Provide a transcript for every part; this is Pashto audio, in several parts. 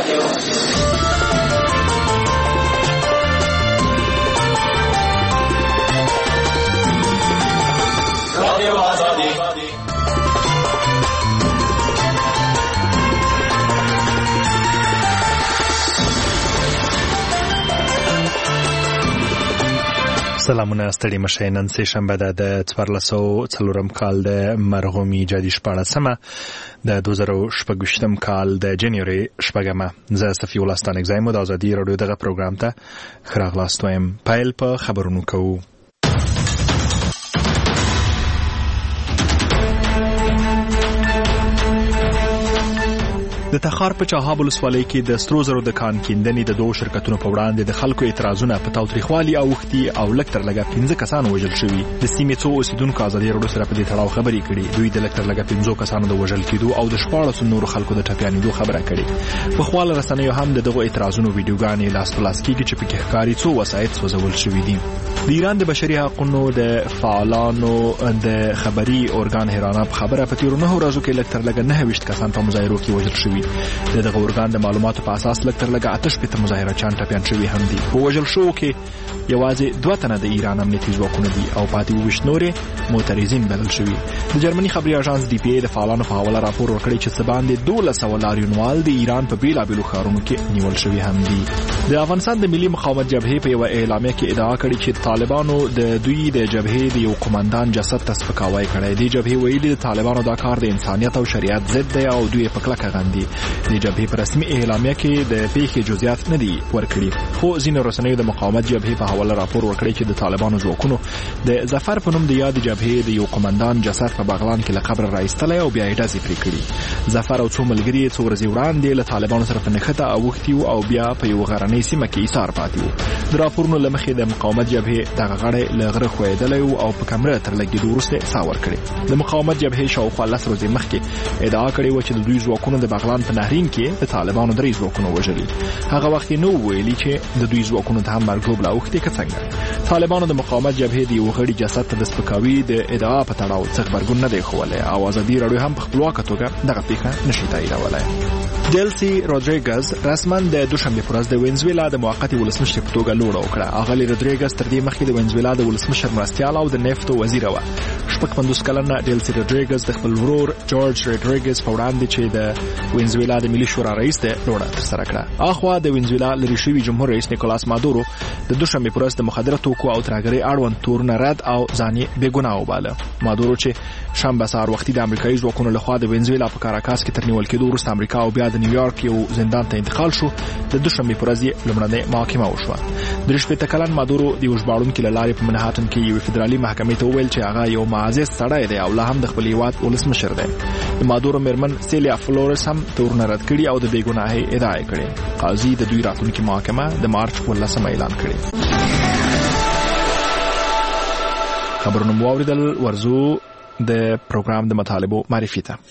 سلامونه ستړي مشه. نن سه شنبه ده د 1404 کال د مرغومي جدي 14مه د 2018 کال د جنوري 8مه. زه صفي ولستان اگزایم د ازادي رادیو دغه پروګرام ته خراغلاست وایم. پایل په خبرونو کوو. د تخار په چاهاب ولسوالۍ کې د سترو زرو د کان کیندنې د دوه شرکتونو په وړاندې د خلکو اعتراضونه په تاوتریخوالي او وختي او لکتر لګه 15 کسان وژل شوي. د سیمې څو اوسیدونکو ازادي رادیو سره په دې تړاو خبرې کړي. دوی د لکتر لګه 15 کسانو د وژل کېدو او د 14 نورو خلکو د ټپیانېدو خبره کړي. په خپل رسنیو هم دغه اعتراضونو ویډیوګانې لاس کېږي چې پکې ښکاري څو وسایط سوځول شوي دي. د ایران د بشري حقوقو د فعالانو د خبري اورګان هرانه په خبره په تیرو 9 ورځو کې لکتر لګه 29 کسان په مظاهرو کې وژل شوي. دغه اورګان د معلوماتو په اساس لکتر لګه 8 مظاهره چان ټپیان شوي هم دي. په وژل شو کې یوازې 2 تنه د ایران امنیتي ځواکونه دي او پاتې 20 نورې معترضین بلل شوي. د جرمني خبري اژانس دی پی ای د فعالانو په حواله راپور ورکړی چې څه باندې 1200 لاریونوال د ایران په بیلابیلو ښارونو کې نیول شوي هم دي. د افغانستان د ملي مقاومت جبهې په یو اعلامیه کې ادعا کړې چې طالبانو د دوی د جبهې د یو قومندان جسد ته سپکاوی کړی دی. جبهې ویلي د طالبانو دا کار د انسانیت او شریعت ضد دی او دوی په کلکه غندي. د جبهې په رسمي اعلامیه کې د پیښې جزئیات نه دي ورکړي، خو ځینې رسنیو د مقاومت جبهې په حواله راپور ورکړی چې د طالبانو ځواکونو د ظفر په نوم د یاد جبهې د یو قومندان جسد په بغلان کې له قبر راایستلی او بیا یې ډزې پرې کړي. ظفر او څو ملګري څو ورځې وړاندې له طالبانو سره په نښته اوښتي او بیا په یو غرنۍ سیمه کې ایثار پاتې وو. د راپورونو له مخې د مقاومت جبهې دغه غړی له غره ښویېدلی او په کمره تر لګېدو وروسته ساه ورکړې. د مقاومت جبهې شاوخوا 10 ورځې مخکې ادعا کړې وه چې د دوی ځواکونو د بغلان په نهرین کې د طالبانو 3 ځواکونه وژلي. هغه وخت نو ویلي چې د دوی ځواکونو ته هم مرګ ژوبله اوښتې که څنګه. طالبانو د مقاومت جبهې د یو غړي جسد ته د سپکاوي د ادعا په تړاو څه غبرګون نه دی ښوولی او ازادي رادیو هم په خپلواکه توګه دغه پیښه نشي تاییدولی. ډیلسي روډریګز رسما د دوشنبې په ورځ د وینزویلا د موقتې ولسمشر په توګه لوړه وکړه. اغلې روډریګز تر دې مخکې د وینزویلا د ولسمشر مرستیال او د نفتو وزیره وه. 50 کلنه ډیلسي روډریګز د خپل ورور جورج روډریګز په وړاندې چې د وینزویلا د ملي شورا رئیس دی لوړه ترسره کړه. اخوا د وینزویلا لرې شوي جمهور رئیس نیکولاس مادورو د دوشنبې په ورځ د مخدره توکو او ترهګرۍ اړوند تورونه رد او ځان یې بېګناه وباله. مادورو چې شنبه سهار وختي د امریکایي ځواکونو لخوا د وینزویلا په کاراکاس کې تر نیول کېدو وروسته امریکا او بیا د نیویارک یو زندان ته انتقال شو. د دوشنبې په ورځ یې لومړنۍ محاکمه وشوه. 63 کلن مادورو د یو ژباړونکي له لارې په منهاتن کې یو فدرالي محکمې ته وویل چې هغه یو معزز سړی دی او لا هم د خپل هیواد ولسمشر دی. د مادورو میرمن سیلیا فلورس هم تورونه رد کړي او د بېګناهۍ ادعا یې کړې. قاضي د دوی راتلونکي محاکمه د مارچ 18 اعلان کړې. خبرونه مو واوریدل. ورځو د پروګرام د مطالبو معرفي ته.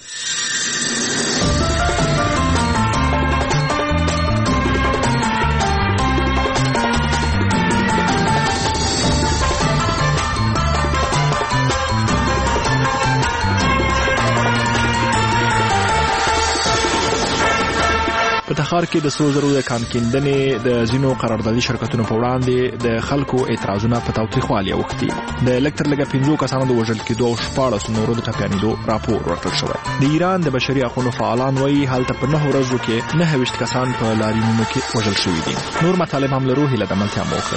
په تخار کې د سرو زرو د کان کیندنې د ځینو قراردادي شرکتونو په وړاندې د خلکو اعتراضونه په تاوتریخوالي اوښتي. د لکتر لګه 15 کسانو د وژل کېدو او 14 نورو د ټپیانېدو راپور ورکړل شوی. د ایران د بشري حقوقو فعالان وایي هلته په 9 ورځو کې 29 کسان په لاریونونو کې وژل شوي دي. نور مطالب هم لرو. هیله د ملتیا موخه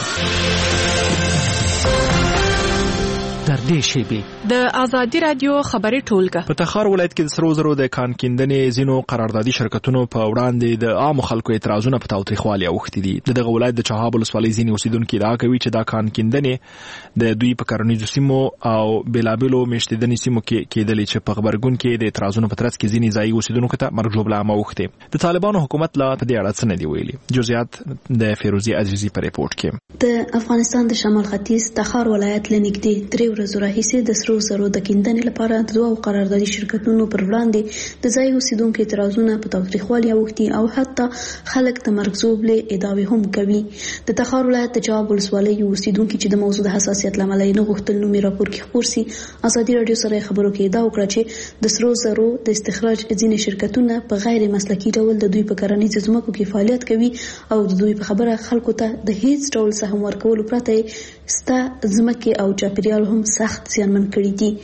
در دې شیبې د ازادي رادیو خبري ټولګه په تخار ولایت کې د سرو زرو د کان کیندنې ځینو قراردادي شرکتونو په وړاندې د عام خلکو اعتراضونه په تاوتریخوالي اوښتي دي. دغه ولایت د چاهاب ولسوالۍ ځینې اوسیدونکو ادعا کوي چې دا کان کیندنې د دوی په کرنیزو سیمو او بیلابیلو میشتېدنې سیمو کې کېدلې چې په خبرګون کې د اعتراضونو په ترڅ کې ځینې ځایي اوسیدونکو ته مرګ ژوبله هم اوښتې. د طالبانو حکومت لا په دې اړه څه نه دي ویلي. جزئیات د فیروزي عزیزي په ریپورت کې. د افغانستان د شمال ختیځ تخار ولایت لنګدې 3 ورځو راهیسې د سرو زرو د کیندنې لپاره د دوه قراردادي شرکتونو پر وړاندې د ځای اوسیدونکو اعتراضونه په تاوتریخوالي اوښتي او حتی خلک د مرګ ژوبلې ادعاوې هم کوي. د تخار ولایت د جواب ولسوالۍ اوسیدونکو چې د موضوع د حساسیت له امله نه غوښتل نوم یې راپور کې خپور سي، ازادي راډیو سره خبرو کې ادعا وکړه چې د سرو زرو د استخراج ځینې شرکتونه په غیر مسلکي ډول د دوی په کرنیزو ځمکو کې فعالیت کوي او د دوی په خبره خلکو ته د هیڅ ډول سهم ورکولو پرته ستا ځمکې او چاپیریال هم سخت زیانمن کړي دي.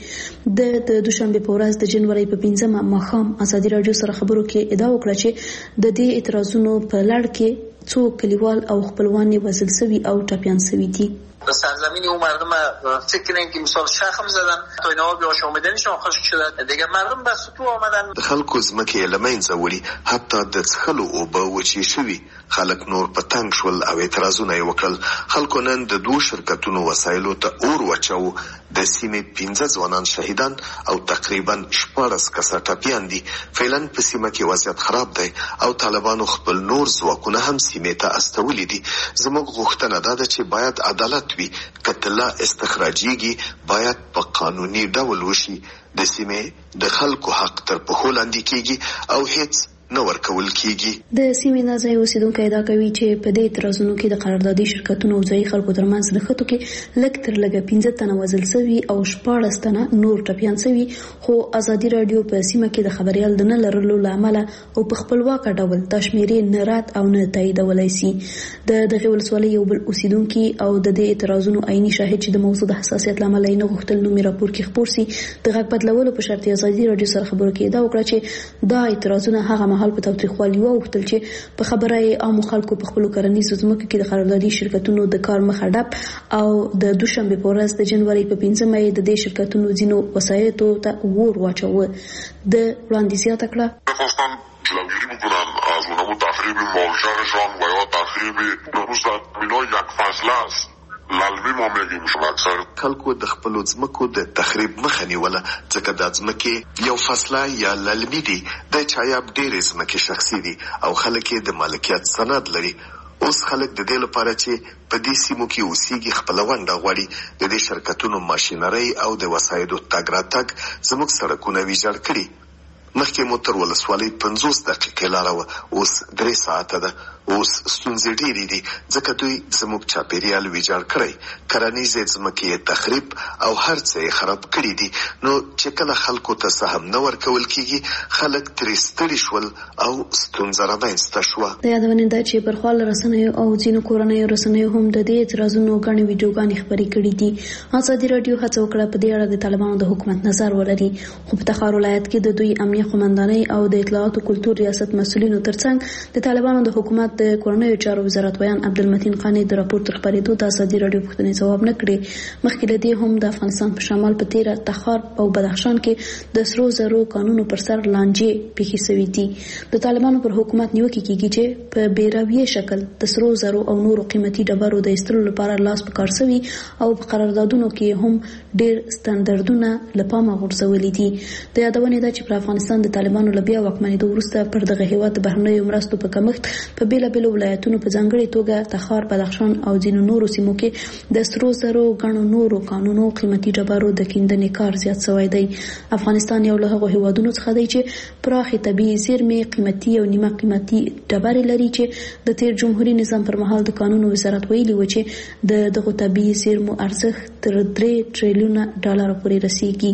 د دوشنبه په ورځ د جنوري په 5مه ماښام ازادي راډیو سره خبرو کې ادعا وکړه چې د دې اعتراضونو په لړ کې څو کلیوال او خپلوان وژل شوي او ټپیان شوي دي. به سرزمین اون مردم فکر کنیم که مثال شخم زدن تا اینا به آش آمدنشان خشک شدن دیگه مردم بس تو آمدن د خلکو ځمکې له منځه وړي، حتی د څښلو اوبه وچې شوي. خلک نور په تنګ شول او اعتراضونه یې وکړل. خلکو نن د دوه شرکتونو وسایلو ته اور واچاوه. د سیمې 15 ځوانان شهیدان او تقریبا 14 کسه ټپیان دي. فعلا په سیمه کې وضعیت خراب دی او طالبانو خپل نور ځواکونه هم سیمې ته استولي دي. زموږ غوښتنه دا ده چې باید عدالت وي. کتله استخراجيږي باید په قانوني ډول وشي. د سیمې د خلکو حق تر پښو لاندې کیږي او هیڅ نه ورکول کیږي. د سیمې نازای اوسیدونکو ادعا کوي چې په دې اعتراضونو کې د قراردادي شرکتونو او ځایي خلکو ترمنځ د خټو کې لږ تر لږه 15 تنه وژل شوي او 14 تنه نور ټپیان شوي. خو ازادي راډیو په سیمه کې د خبريال د نه لرلو لامل او په خپلواک ډول د شمیرې نه رات او نه تاییدولای شي. دغه ولسوالۍ یو بل اوسیدونکو او د دې اعتراضونو عیني شاهد چې د موضوع د حساسیت لامل نه غوښتل نوم راپور کې خپور سي، د غږ بدلولو په شرط ازادي راډیو سره خبرو کې ادعا وکړه چې دا اعتراضونه هغه حال په تاوتریخوالي وغوښتل چې په خبره عامو خلکو په خپل کرنیزو ځمکو کې د قراردادي شرکتونو د کار مخه ډب او د دوشنبه په ورځ د جنوري په 5مه د دې شرکتونو ځینو وسایطو ته ور واچوه. د وړاندې زیاته کړه خواستن جلوگیری بکنن از اونمون تخریب مالشهرشان و یا تخریب درست مینا یک فصل است. للمی ما میگیم شما اکثر خلکو د خپلو ځمکو د تخریب مخه نیوله، ځکه د ځمکې یو فصله یا للمی دي. د چایاب ډېرې ځمکې شخصي دي او خلک یې د مالکیت سند لري. اوس خلک د دې لپاره چې په دې سیمو کې اوسېږي خپله ونډه غواړي. د دې شرکتونو ماشینرۍ او د وسایلو تګ راتګ زموږ سړکونه ویجاړ کړي. مخکې مو تر ولسوالۍ 50 دقیقې لاره وه، اوس 3 ساعته ده. اوس ستونزې ډېرې دي ځکه دوی زموږ چاپیریال ویجاړ کړی، کرنیزې ځمکې یې تخریب او هر څه یې خراب کړي دي. نو چې کله خلکو ته سهم نه ورکول کېږي، خلک ترې ستړي شول او ستونزه رامنځته شوه. د یادونې ده چې پر خپل رسنیو او ځینو کورنیو رسنیو هم د دې اعتراضونو غني ویډیوګانې خپرې کړې دي. ازادي راډیو هڅه وکړه په دې اړه د طالبانو د حکومت نظر ولري، خو په تخار ولایت کې د دوی امنیت قومندانۍ او د اطلاعات او کلتور ریاست مسؤلینو ترڅنګ د طالبانو د حکومت د کورنیو چارو وزارت ویان عبدالمتین خانی د راپور تر خبرېدو د ازادي راډیو پوښتنې ځواب نه کړي. مخکې له دې هم د افغانستان په شمال په تیره تخار او بدخشان کې د سرو زرو قانونو پر سر لانجې پیښې شوې دي. د طالبانو پر حکومت نیوکې کیږي چې په بیراویه شکل د سرو زرو او نورو قیمتي ډبرو د ایستلو لپاره لاس په کار شوي او په قراردادونو کې هم ډېر ستاندردونه له پامه غورځولي دي. د یادونې ده چې پر افغانستان د طالبانو له بیا واکمنېدو وروسته پر دغه هېواد د بهرنیو مرستو په کمښت په بېلابېلو ولایتونو په ځانګړې توګه تخار، بدخشان او ځینو نورو سیمو کې د سرو زرو ګڼو نورو قانونو قیمتي ډبرو د کیندنې کار زیات شوی دی. افغانستان یو له هغو هېوادونو څخه دی چې پراخې طبیعي زیرمې، قیمتي او نیمه قیمتي ډبرې لري چې د تیر جمهوریت نظام پر مهال د قانونو وزارت ویلي و چې د دغو طبیعي زیرمو ارزښت تر 3 ټریلیونه ډالر پورې رسیږي.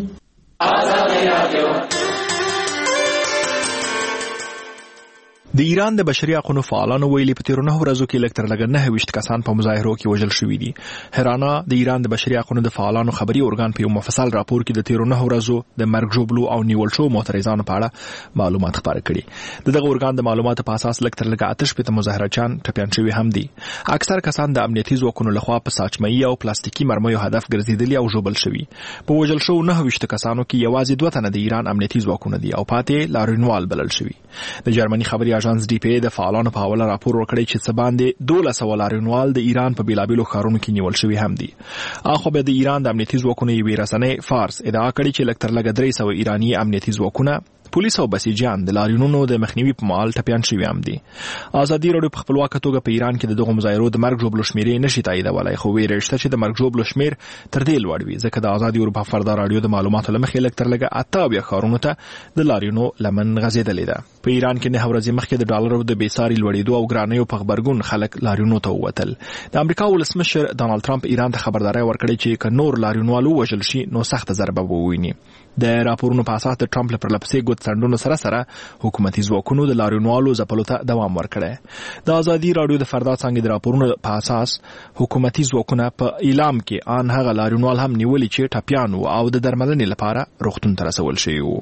د ایران د بشري حقوقو فعالانو ویلي په تیرو 9 ورځو کې لږ تر لږه 29 کسان په مظاهرو کې وژل شوي دي. هرانا د ایران د بشري حقوقو د فعالانو خبري ارګان په یو مفصل راپور کې د تیرو 9 ورځو د مرګ ژوبلو او نیول شو معترضانو په اړه معلومات خبره کړي. دغه ارګان د معلوماتو په اساس لږ تر لږه 8 مظاهرچیان ټپیان شوي هم دي. اکثر کسان د امنیتي ځواکونو لخوا په ساچمایي او پلاستیکي مرمیو هدف ګرځیدلي او ژوبل شوي. په وژل شو 29 کسانو کې یوازې 2 تنه د ایران امنیتي ځواکونه دي او پاتې لارینوال بلل شوي. د جرمني خبري اژانس ډي پی د فعالانو په حواله راپور ورکړی چې څه باندې 1200 لارینوال د ایران په بیلابیلو ښارونو کې نیول شوي هم دي. اخو به د ایران د امنیتي ځواکونو یوې رسنۍ فارس ادعا کړې چې لږ تر لږه 300 ایرانی امنیتي ځواکونه پولیس او بسیجیان د لاریونونو د مخنیوي په مهال ټپیان شوي هم دي. ازادي راډیو په خپلواکه توګه په ایران کې د دغو مظاهرو د مرګ ژوبلو شمیرې نشي تاییدولی، خو ویره شته چې د مرګ ژوبلو شمیر تر دې لوړ وي، ځکه د ازادي اروپا فردا راډیو د معلوماتو له مخې لږ تر لږه 88 ښارونو ته د لاریونو لمن غځېدلې ده. په ایران کې 9 ورځې مخکې د ډالرو د بېساري لوړېدو او ګرانیو په غبرګون خلک لاریونو ته ووتل. د امریکا ولسمشر ډانلډ ټرمپ ایران ته خبرداری ورکړې چې که نور لاریونوال ووژل شي نو سخته ضربه به وویني. د راپورونو په اساس د ټرمپ له پرلپسې ګوت څنډونو سره حکومتي ځواکونو د لاریونوالو ځپلو ته دوام ورکړی. د ازادي راډیو د فردا څانګې د راپورونو په اساس حکومتي ځواکونه په اعلام کې ان هغه لاریونوال هم نیولي چې ټپیان وو او د درملنې لپاره روغتون ته رسول شوي وو.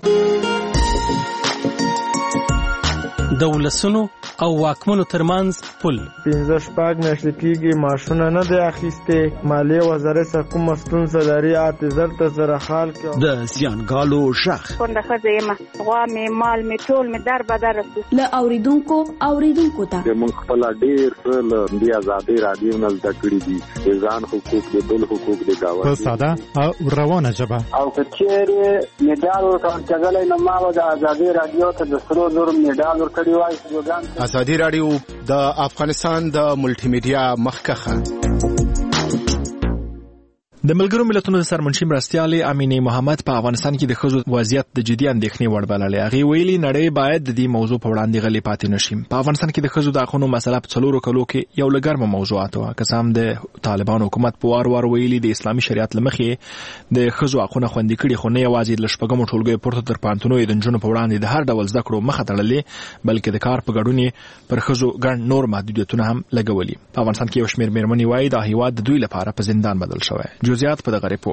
د ولسونو او واکمنو ترمنځ پل 15 میاشتې کېږي ماشونه نه دی اخیستې، مالیې وزارت څخه کومه ستونزه لري، اعتذار ته سره حال کې د زیانګالو ژغ کونډه ښځه یم، غوا مې مال مې ټول مې در بدر رسو له اوریدونکو ته موږ خپل ډېر څه له دې ازادي راډیو نه زده کړي دي، د ځان حقوق د بل حقوق د گاوه په ساده او روانه ژبه او کچېرې میډال ورکړل نو ما د ازادي راډیو ته د سرو زر میډال ورکړی وای. ازادي راډیو د افغانستان د ملټي میډیا مخکخه. د ملګرو ملتونو د سرمنشي مرستیال امینه محمد په افغانستان کې د ښځو وضعیت د جدي اندېښنې وړ بللې. هغه ویلي نړۍ باید د دې موضوع په وړاندې غلې پاتې نشي. په افغانستان کې د ښځو د حقونو مسله په 4 کلو کې یو لګرمه موضوعات وه، که هم د طالبان حکومت په وار ویلي د اسلامي شریعت لمخې د ښځو حقونه خوندي کړي، خو نه یوازې د شپږمو ټولګیو پورته تر پانتونو د نجونو په وړاندې د هر ډول زده کړو مخه تړلې، بلکې د کار په ګډون پر ښځو ګڼ نور محدودیتونه هم لګولي. په افغانستان کې یو شمېر میرمنې وایي دا هیواد د دوی لپاره په زندان بدل شوی. جزئیات په دغه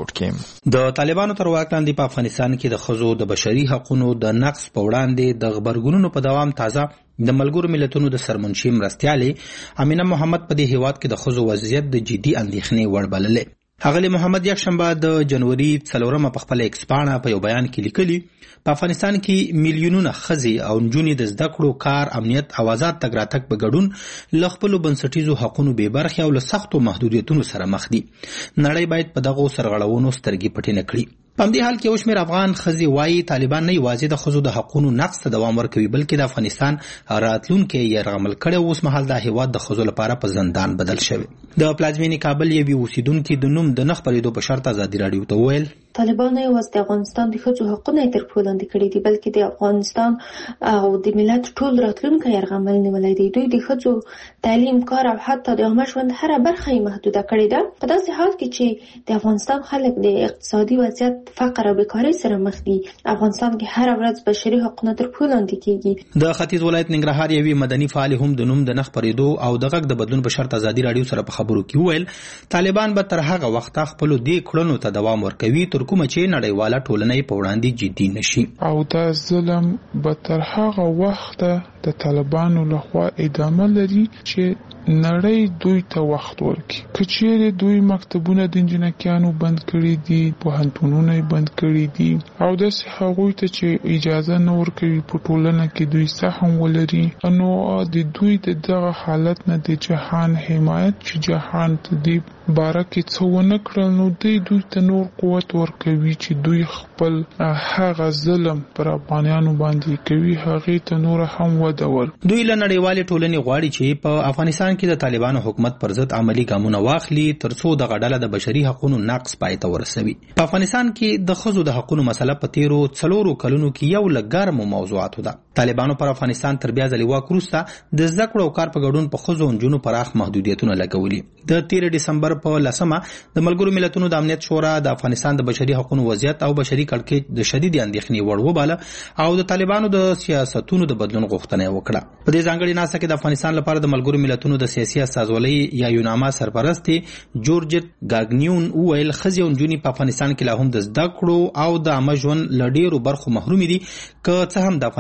د طالبانو تر واک لاندې په افغانستان کې د ښځو د بشري حقوقو د نقض په وړاندې د غبرګونونو په دوام تازه د ملګرو ملتونو د سرمنشي مرستیالې امینه محمد په دې هیواد کې د ښځو وضعیت د جدي اندېښنې وړ بللې. اغلی محمد یکشنبه د جنوري 4 په خپل ایکس پاڼه په یو بیان کې لیکلي په افغانستان کې میلیونونه ښځې او نجونې د زده کړو، کار، امنیت او آزاد تګ راتګ په ګډون له خپلو بنسټیزو حقونو بې برخې او له سختو محدودیتونو سره مخ دي. نړۍ باید په دغو سرغړونو سترګې پټې نه کړي. په همدې حال کې یو شمېر افغان ښځې وایي طالبان نه یوازې د ښځو د حقونو نقض ته دوام ورکوي، بلکې د افغانستان راتلونکی یې یرغمل کړی او اوس مهال دا هیواد د ښځو لپاره په زندان بدل شوی. د پلازمینې کابل یوې اوسیدونکي د نوم د نه خپرېدو په شرط ازادي راډیو ته وویل طالبان نه یوازې د افغانستان د ښځو حقونه تر پښو لاندې کړي دي، بلکې د افغانستان او د ملت ټول راتلونکی یرغمل نیولی دی. دوی د ښځو تعلیم، کار او حتی د عامه ژوند هره برخه یې محدوده کړې ده، په داسې حال کې چې د افغانستان خلک د اقتصادي وضعیت، فقر او بیکارۍ سره مخ دي. افغانستان کې هر ورځ بشري حقونه تر پښو لاندې کیږي. د ختیځ ولایت ننګرهار یوې مدني فعال هم د نوم د نه خپرېدو او د غږ د بدلون په شرط ازادي راډیو سره په خبرو کې وویل طالبان به تر هغه وخته خپلو دې کړنو ته دوام ورکوي تر کومه چې نړیواله ټولنه یې په وړاندې جدي نشي، او دا ظلم به تر هغه وخته د طالبانو لخوا ادامه لري چې نړۍ دوی ته وخت ورکړي. که چیرې دوی مکتبونه د انجینکیانو بند کړي دي، پوهنتونونه یې بند کړي دي، او داسې هغوی ته چې اجازه نه ورکوي په ټولنه کې دوی سهم ولري، نو د دوی د دغه حالت نه د جهان حمایت چې جهان ته دی باره کې څه ونه کړل، نو دوی ته نور قوت ورکوي چې دوی خپل هغه ظلم پر افغانانو باندې کوي هغې ته نور هم وده ورکړي. دوی له نړیوالې ټولنې غواړي چې په افغانستان کې د طالبانو حکومت پر ضد عملی ګامونه واخلي ترڅو دغه ډله د بشري حقوقو نقض پای ته ورسوي. په افغانستان کې د ښځو د حقوقو مسله په تیرو 4 کلونو کې یو له ګرمو موضوعاتو ده. طالبانو پر افغانستان تر بیا ځلې واک وروسته د زده کړو او کار په ګډون په ښځو او نجونو پراخ محدودیتونه لګولي. د 13 ډسمبر په 10 د ملګرو ملتونو د امنیت شورا د افغانستان د بشري حقوقو وضعیت او بشري کړکېچ د شدید اندېښنې وړ وباله او د طالبانو د سیاستونو د بدلون غوښتنه وکړه. په دې ځانګړي ناسته کې د افغانستان لپاره د ملګرو ملتونو د سیاسي استازولۍ یا یوناما سرپرست جورجت گاګنیون وویل ښځې او نجونې په افغانستان کې لا هم د زده کړو او د عامه ژوند له ډېرو برخو محرومې دي، که څه هم د افغانستان امنیتي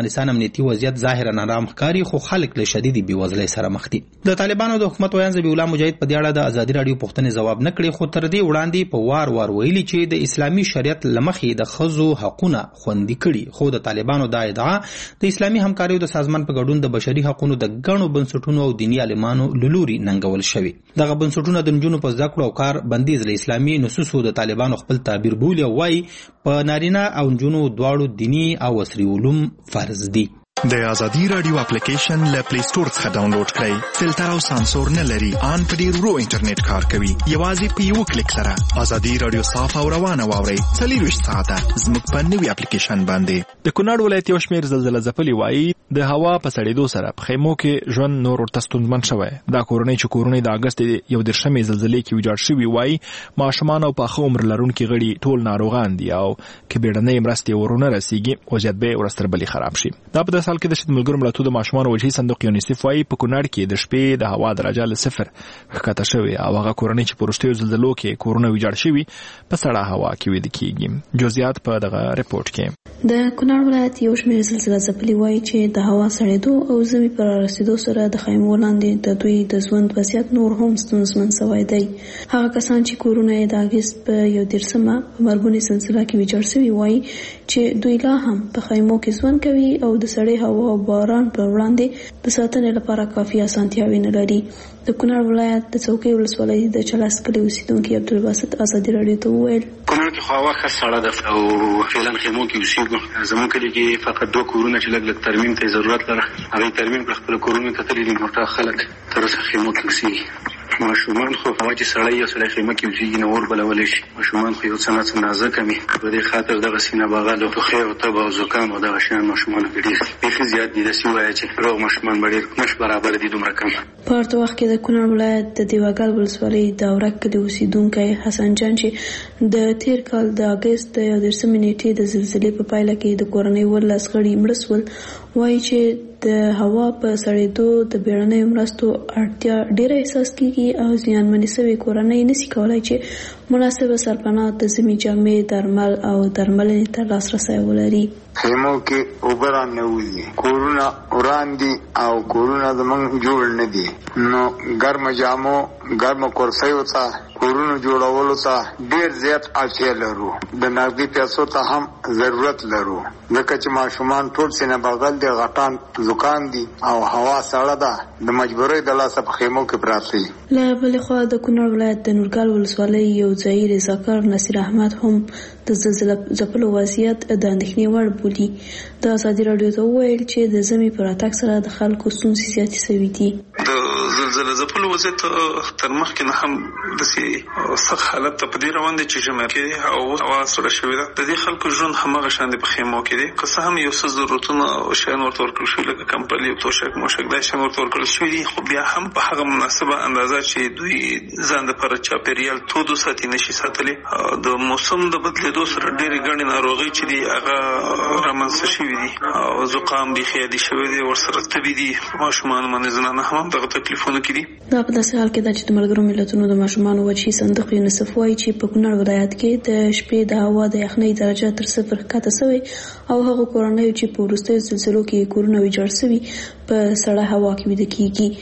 امنیتي وضعیت ظاهرا نارام ښکاري، خو خلک له شدید بېوزلۍ سره مخ دي. د طالبانو د حکومت ویاند ذبیح الله مجاهد په دې اړه د ازادي راډیو پوښتنې ځواب نه کړي، خو تر دې وړاندې په وار وار ویلي چې د اسلامي شریعت له مخې د ښځو حقونه خوندي کړي. خو د طالبانو دا ادعا د اسلامي همکاریو د سازمان په ګډون د بشري حقونو د ګڼو بنسټونو او دیني عالمانو له لوري ننګول شوي. دغه بنسټونه د نجونو په زده کړو او کار بندیز له اسلامي نصوصو د طالبانو خپل تعبیر بولي او وایي په نارینه او نجونو دواړو دیني او عصري علوم فرض دي. د ازادي رادیو اپلیکیشن له پلی سٹور څخه ډاونلوډ کړئ. فلټر او سانسور نه لري، ان په ډیر ورو انټرنیټ کار کوي. یوازې په یو کلیک سره ازادي رادیو صاف او روانه واورئ. 24 ساعته زموږ په نوي اپلیکیشن باندې. د کونړ ولایت یو شمېر زلزله ځپلي وایي د هوا په سړېدو سره په خیمو کې ژوند نور ورته ستونزمن شوی. دا کورنۍ چې کورونه د اګست 11 زلزلې کې ویجاړ شوي وایي ماشومان او پاخه عمر لرونکي غړي ټول ناروغان دي او که بیړنۍ مرستې ورونه رسیږي وضعیت به ورستر بلې خراب شي. دا په داسې حال کې د شتمن ملګرو ملتونو د ماشومانو وجهي صندوق یونیسف وایي په کونړ کې د شپې د هوا درجه له 0 ښکته شوې او هغه کورنۍ چې په وروستیو زلزلو کې کورونه ویجاړ شوي په سړه هوا کې ویده کېږي. جزئیات په دغه رپورټ کې. د کونړ ولایت یو شمېر زلزله ځپلي وایي چې د هوا سړېدو او ژمي پر رسیدو سره د خیمو لاندې د دوی د ژوند وضعیت نور هم ستونزمن شوی دی. هغه کسان چې کورونه یې د اګست په 11 په مرګونې سلسله کې ویجاړ شوي وایي چې دوی لا هم په خیمو کې ژوند کوي او د سړې هوا او باران پر وړاندې د ساتنې لپاره کافي اسانتیاوې نه لري. د کونړ ولایت د څوکۍ ولسوالۍ د چلاس کلي اوسیدونکي عبدالباسط ازادي راډیو ته وویل کونړ کې خو هوا ښه سړه ده او فعلا خیمو کې اوسېږو. زموږ کلي کې فقط 2 کورونه چې لږ ترمیم ته ضرورت لري هغه ترمیم کړ. خپل کورونه کتلې دي نور خلک تر اوسه خیمو کې اوسېږي. ماشومان خو هوا چې سړی یا سړی خیمه کې اوسېږي نو اور بلولی شي. ماشومان خو یو څه نه څه نازکه وي په دې خاطر دغه سینه بغل او ټوخی او تبه او زکام او دغه شیان ماشومانو کې ډېر بیخي زیات دي. داسې ووایه چې روغ ماشومان به ډېر نش برابر دي دومره کم. په ورته وخت کې د کونړ ولایت د دیوګل ولسوالۍ د اورک کلي اوسیدونکی حسن جان چې د تیر کال د اګست د 11 نیټې د زلزلې په پایله کې د کورنۍ 19 غړي مړه شول وایي چې د هوا په سړېدو د بیړنیو مرستو اړتیا ډېره احساس کیږي او زیانمنې شوې کورنۍ نشي کولای چې مناسبه سرپناه د ژمي جامې درمل او درملنې ته لاسرسی ولري. خیمو کې اوبه را نه وځي، کورونه وران دي او کورونه زموږ جوړ نه دي. نو ګرمه جامو ګرمه کرسیو ته کورونو جوړولو ته ډېر زیات اړتیا لرو. د نغدي پیسو ته هم ضرورت لرو ځکه چې ماشومان ټول سینه بغل دي، غټان زکام دي او هوا سړه ده. د مجبورۍ د لاسه په خیمو کې پراته دي. له بلې خوا د کونړ ولایت د نورګل ولسوالۍ یو ځایي رضاکار نصیر احمد هم د زلزله ځپلو وضعیت د اندېښنې وړ بولي. د ازادي راډیو ته وویل چې د ژمي په راتګ سره د خلکو ستونزې زیاتې شوي دي. د زلزله ځپلو وضعیت تر مخکې نه هم داسې سخت حالت ته په دې روان دی چې ژمی کې او هوا سړه شوې ده. د دې خلکو ژوند هماغه شان دی په خیمو کې دی. که څه هم یو څه ضرورتونه او شیان ورته ورکړل شوي لکه کمپلي او توشک موشک دا شیان ورته ورکړل شوي دي، خو بیا هم په هغه مناسبه اندازه چې دوی ځان دپاره چاپېریال تودو ساتي نشي ساتلی. د موسم د بدلېدو سره ډېرې ګڼې ناروغۍ چې دي هغه رامنځته شوي دي او زکام بیخي عادي شوی دی، ورسره تبې دي. ماشومان باندې زنانه هم دغه تکلیفونه کې دي. دا په داسې حال کې ده چې د ملګرو ملتونو د ماشومانو وجهي صندوق یونیسف وایي چې په کونړ ولایت کې د شپې د هوا د یخنۍ درجه تر 0 ښکته شوې او هغو کورنیو چې په وروستیو زلزلو کې کورونه ویجاړ شوي په سړه هوا کې ویده کېږي.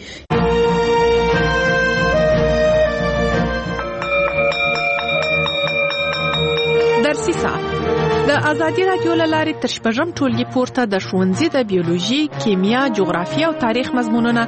درسي ساعت د ازادي راډیو له لارې تر شپږم ټولګي پورته د ښوونځي د بیولوژي، کیمیا، جغرافیه او تاریخ مضمونونه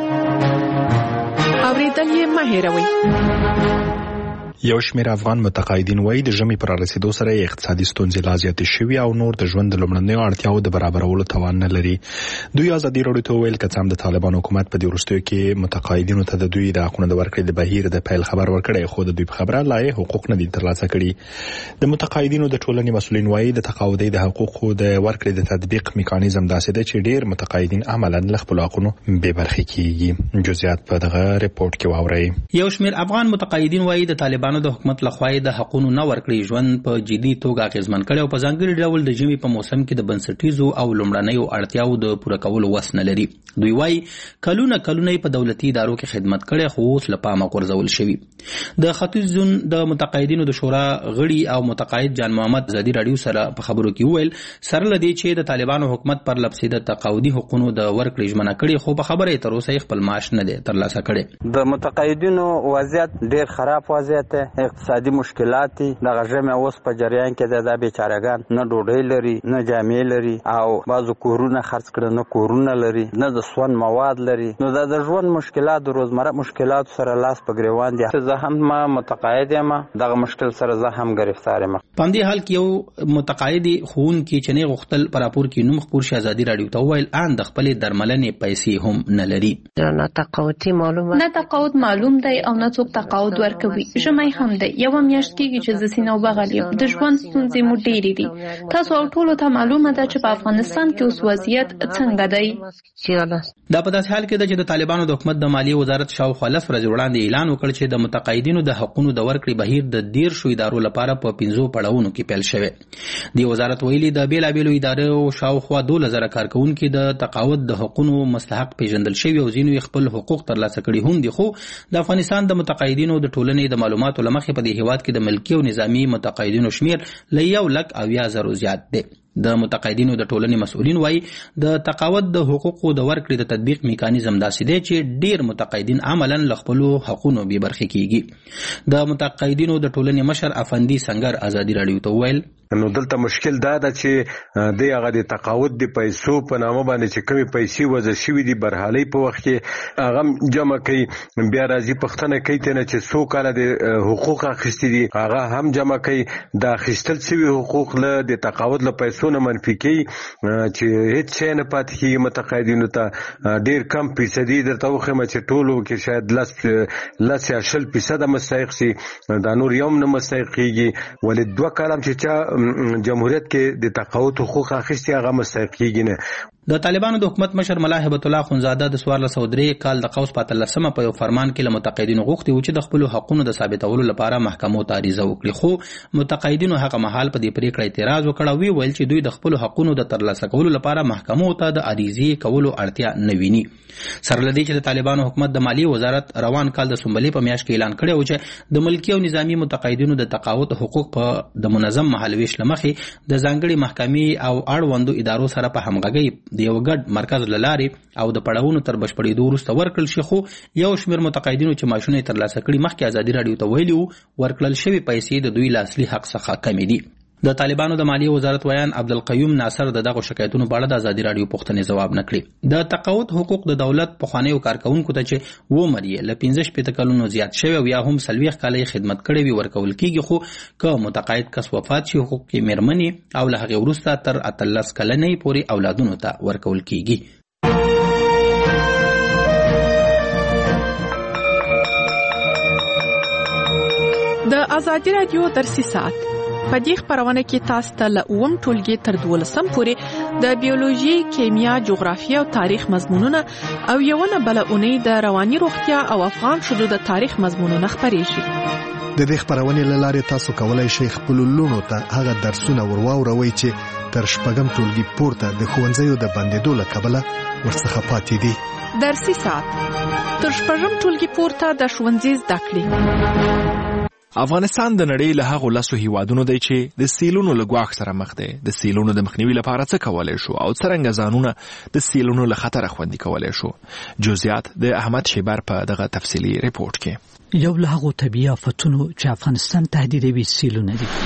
اوریدل یې مه هېروئ. یو شمېر افغان متقاعدین وایي د ژمي پر رسیدو سره اقتصادي ستونزې لا زیاتې شوي او نور د ژوند د لومړنیو اړتیاو د برابرولو توان نه لري. دوی ازادي راډیو ته ویل که څه هم د طالبان حکومت په دې وروستیو کې متقاعدینو ته د دوی د حقونو د ورکړې د بهیر د پیل خبر ورکړی، خو د دوی په خبره لا یې حقوق نه دي ترلاسه کړي. د متقاعدینو د ټولنې مسؤلین وایي د تقاعدي د حقوقو د ورکړې د تطبیق میکانیزم داسې دی چې ډېر متقاعدین عملاً له خپلو حقونو بې برخې کیږي. جزئیات په دغه رپورټ کې واورئ. یو شمېر افغان متقاعدین وایي د طالبان طالبانو د حکومت لخوا د حقونو نه ورکړي ژوند په جدي توګه اغیزمن کړي او په ځانګړي ډول د ژمي په موسم کې د بنسټیزو او لومړنیو اړتیاو د پوره کولو وس نه لري. دوی وايي کلونه په دولتي ادارو کې خدمت کړي خو اوس له پامه غورځول شوي. د ختیځ زون د متقاعدینو د شورا غړي او متقاعد جان محمد ازادي رادیو سره په خبرو کې وویل سره لدی چې د طالبانو حکومت پر لپسې د تقاعدي حقوقو د ورکړې ژمنه کړي خو په خبره تر اوسه خپل معاش نه دی ترلاسه کړي. د متقاعدینو وضعیت ډیر خراب وضعیت دی، اقتصادي مشکلات دي. د غژمه اوس په جریان کې د بیچارهګان نه ډوډۍ لري نه جامې لري او بعضو کورونه خرڅ کړي نه کورونه لري نه د سون مواد لري. نو د ژوند مشکلات د روزمره مشکلات سره لاس په ګریوان دي. زه هم متقاعد یم، دغه مشکل سره زه هم گرفتار یم. په دې حال کې یو متقاعد خون کې چنه غختل پر راپور کې نوم خبر شي ازادي رادیو ته ویل ان د خپل درملنې پیسې هم نه لري. نه تقاعد معلوم دی او نه څوک تقاعد ورکوي. ژمی هم دی، یو میاشت کېږي چې زه سینه وبغل یم. د ژوند ستونزې مو ډېرې دي. تاسو او ټولو ته معلومه ده چې په افغانستان کې اوس وضعیت څنګه دی. دا په داسې حال کې ده چې د طالبانو د حکومت د مالیې وزارت شاوخوا 10 ورځې وړاندې اعلان وکړ چې د متقاعدینو د حقوقو د ورکړې بهیر د 13 ادارو لپاره په 15 پړاوونو کې پیل شوی. د وزارت ویلي د بیلابېلو ادارو شاوخوا 2000 کارکونکو د تقاعد د حقوقو مستحق پیژندل شوی او ځینو خپل حقوق ترلاسه کړي هم دي. خو د افغانستان د متقاعدینو د ټولنې د معلوماتو لمخې په دې هیواد کې د ملکي او نظامی متقاعدینو شمیر ل 1,80,000 زیات دی. د متقاعدینو د ټولنې مسؤلین وایي د تقاعد د حقوقو د ورکړې د تطبیق میکانیزم داسې دی چې ډیر متقاعدین عملاً له خپلو حقوقو بې برخې کیږي. د متقاعدینو د ټولنې مشر افندي سنگر ازادي رادیو ته ویل نو دلته مشکل دا ده چې د هغه د تقاعد د پیسو په نامه باندې چې کمی پیسې وځي شوی دي برحالي په وخت کې هغه جمع کوي، بیا راځي پښتنه کوي ته چې 100 کال د حقوق اخیستي دي هغه هم جمع کوي. د اخیستل شوی حقوق له د تقاعد له پیسو نه منفي کوي چې هیڅ شی نه پاتې کیږي. متقاعدینو ته ډیر کم فیصدي درته وخم چې ټولو کې شاید 10% مستحق سي، دا نور یوم نه مستحق کیږي. ولې 2 کال چې چا جمهوریت کې د تقاعد حقوق اخیستي هغه مستحق کیږي نه. د طالبانو د حکومت مشر ملا هبت الله خونزاده د 1403 کال د قوس په 13 په یو فرمان کې له متقاعدینو غوښتي و چې د خپل حقوقو د ثابتولو لپاره محکمو ته عریضه وکړي. خو متقاعدینو هغه مهال په دې پریکړه اعتراض وکړ او ویل چې دوی د خپل حقوقو د ترلاسه کولو لپاره محکمو ته د عریضې کولو اړتیا نه ویني. سره لدی چې د طالبانو حکومت د مالیې وزارت روان کال د سنبلې په میاشت کې اعلان کړی و چې د ملکی او نظامی متقاعدینو د تقاعد حقوق په د منظم مهالويش لمخې د ځانګړي محکمې او اړوندو ادارو سره په همغږي د یو ګډ مرکز لاري او د پړاوونو تر بشپړېدو وروسته ورکړل شي. خو یو شمېر متقاعدینو چې معاشونه ترلاسه کړي مخکې ازادي رادیو ته ویلي ورکړل شوی پیسې د دوی له اصلي حق څخه کمې دي. د طالبانو د مالیې وزارت ویان عبدالقیوم ناصر دغه شکایتونو په اړه د ازادي رادیو پوښتنې جواب نه کړی. د تقاعد حقوق د دولت پخوانیو کارکونکو ته چې و مریه ل 15 کلونو زیات شوی او یا هم 40 کال خدمت کړی وي ورکول کیږي. خو که متقاعد کس وفات شي حقوق کې میرمنې او له هغه وروسته تر 13 کلنې پورې اولادونو ته ورکول کیږي. د ازادي رادیو درسي ساعت په دې خبرونه کې تاسو ته له 9 ټولګي تر 12 پورې د بیولوژي، کیمیا، جغرافیه او تاریخ مضمونونه او یوونه بل اونۍ د رواني روغتیا او افغان شذو د تاریخ مضمونونه خبرېږي. د دې خبرونې له لارې تاسو کولای شئ خپل لونو ته هغه درسونه ورواوروي چې تر شپږم ټولګي پورته د ښوونځیو د بندیدو له کبله ورڅخه پاتې دي. درسي ساعت تر شپږم ټولګي پورته د ښوونځي زده کړې. افغانستان د نړۍ له هغو 10 هیوادونو دی چې د سیلونو له ګواښ سره مخ دی. د سیلونو د مخنیوي لپاره څه کولای شو او څرنګه ځانونه د سیلونو له خطر خوندي کولای شو؟ جزئیات د احمد شیبر په دغه تفصیلی ریپورت کې. یو له هغو طبیعي آفتونو چې افغانستان تهدیدوي سیلونه دي.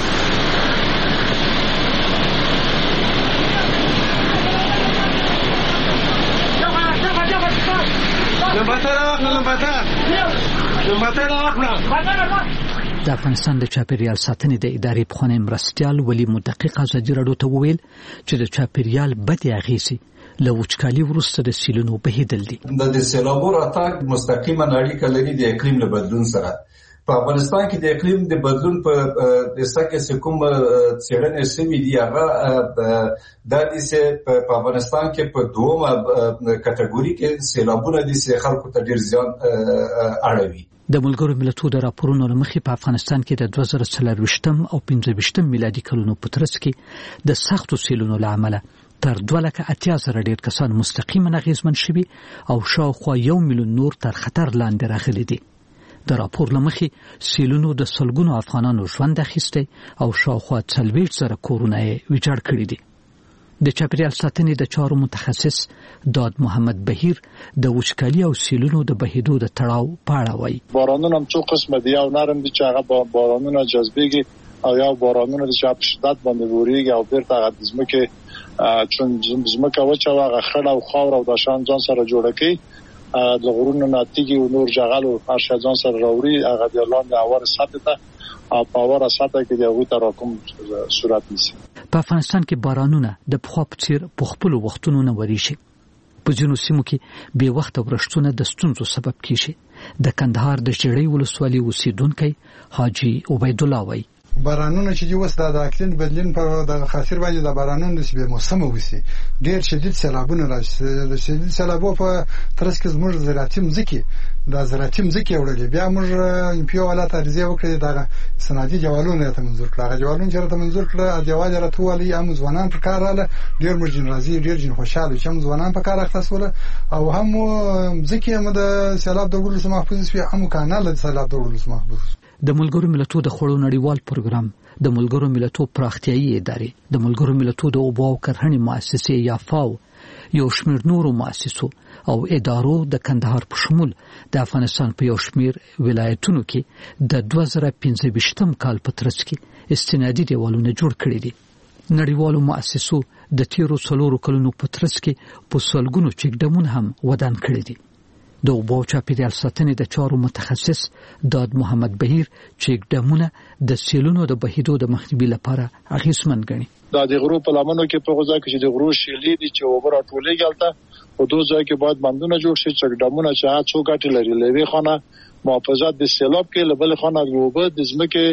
د افغانستان د چاپیریال ساتنې د ادارې پخوانی مرستیال ولی مدقق ازادي رادیو ته وویل چې د چاپیریال بدې اغېزې له وچکالي وروسته د سیلونو بهیدل دي. د سیلابونو راتګ مستقیما اړیکه لري د اقلیم له بدلون سره. په افغانستان کې د اقلیم د بدلون په دسته کې کوم څېړنې شوې دي هغه د دې په افغانستان کې په دومره کټګوري کې سیلابونه دي چې خلکو ته ډېر زیان اړوي. د ملګرو ملتونو د راپورونو لمخې په افغانستان کې د 2024 او 2025 میلادي کلونو په ترڅ کې د سختو سیلونو له امله تر 280,000 ډېر کسان مستقیما اغېزمن شوي او شاوخوا 1 میلیون نور تر خطر لاندې راغلي دي. د راپور لمخې سیلونو د سلګونو افغانانو ژوند اخیستی او شاوخوا 40,000 کورونه یې ویجاړ کړي دي. د چاپیریال ساتنې د چارو متخصص داد محمد بهیر د وچکالي او سیلونو د بهیدو د تړاو په اړه وایي. بارانونه هم څو قسمه دي، یو نرم دي چې هغه بارانونه جذبېږي او یو بارانونه چې په شدت باندې وريږي او بیرته هغه د ځمکې چون ځمکه وچه هغه خړ او خاور او د شان ځان سره جوړه کوي، د غرونو ناتیږي او نور جغل او هر شي ځان سره راوړي، هغه د لاندې اور سطح ته او په اور سطح کې د هغه تراکم صورت نیسي. په افغانستان کې بارانونه د پخوا په څیر په خپل وختونو نه وريشي. په ځینو سیمو کې بې وخته ورښتونه د ستونزو سبب کیږي. د کندهار د ژړۍ ولسوالۍ اوسیدونکو حاجی عبید الله وایي بارانونه چې اوس د اقلیم بدلون په د خاطر باندې د بارانونو چې به موسم وسی ډېر شدید سیلابونه راځي. د شدید سیلابو په ترڅ کې زموږ زراعتي مځکې وړلې، بیا موږ امپیو ولایت ارزیه وکړي د سنادي جوالونه ته منظور کړه. هغه جوالونه چې ته منظور کړه د جواز راتوالي هم ځوانان په کار رااله، ډېر موږ راځي، ډېر جن خوشاله چې هم ځوانان په کار اختصوله او هم مځکې هم د سیلاب د ورلو محفوظ شي، هم کانال د سیلاب د ورلو محفوظ. د ملګرو ملتونو د خوړو نړیوال پروګرام، د ملګرو ملتونو پراختیایي ادارې، د ملګرو ملتونو د اوبو او کرهڼې مؤسسې یا فاو، یو شمېر نورو مؤسسو او ادارو د کندهار په شمول د افغانستان په یو شمېر ولایتونو کې د 2025 کال په ترڅ کې استنادي دیوالونه جوړ کړي دي. نړیوالو مؤسسو د تیرو 4 کلونو په ترڅ کې په سلګونو چک ډمونه هم ودان کړي دي. د اوبو او چاپیریال ساتنې د چارو متخصص داد محمد بهیر چک ډمونه د سیلونو د بهیدو د مخنیوي لپاره اغیزمن ګڼي. دا د غرو په لمنو کې په غوځا کې چې د غرو شیلې دي چې اوبه راټولېږي هلته په دوه ځای کې باید بندونه جوړ شي، چک ډمونه چې هغه څو ګټې لري. لوی خانه محافظت د سیلاب کې، لبل خانه د اوبه د ځمکې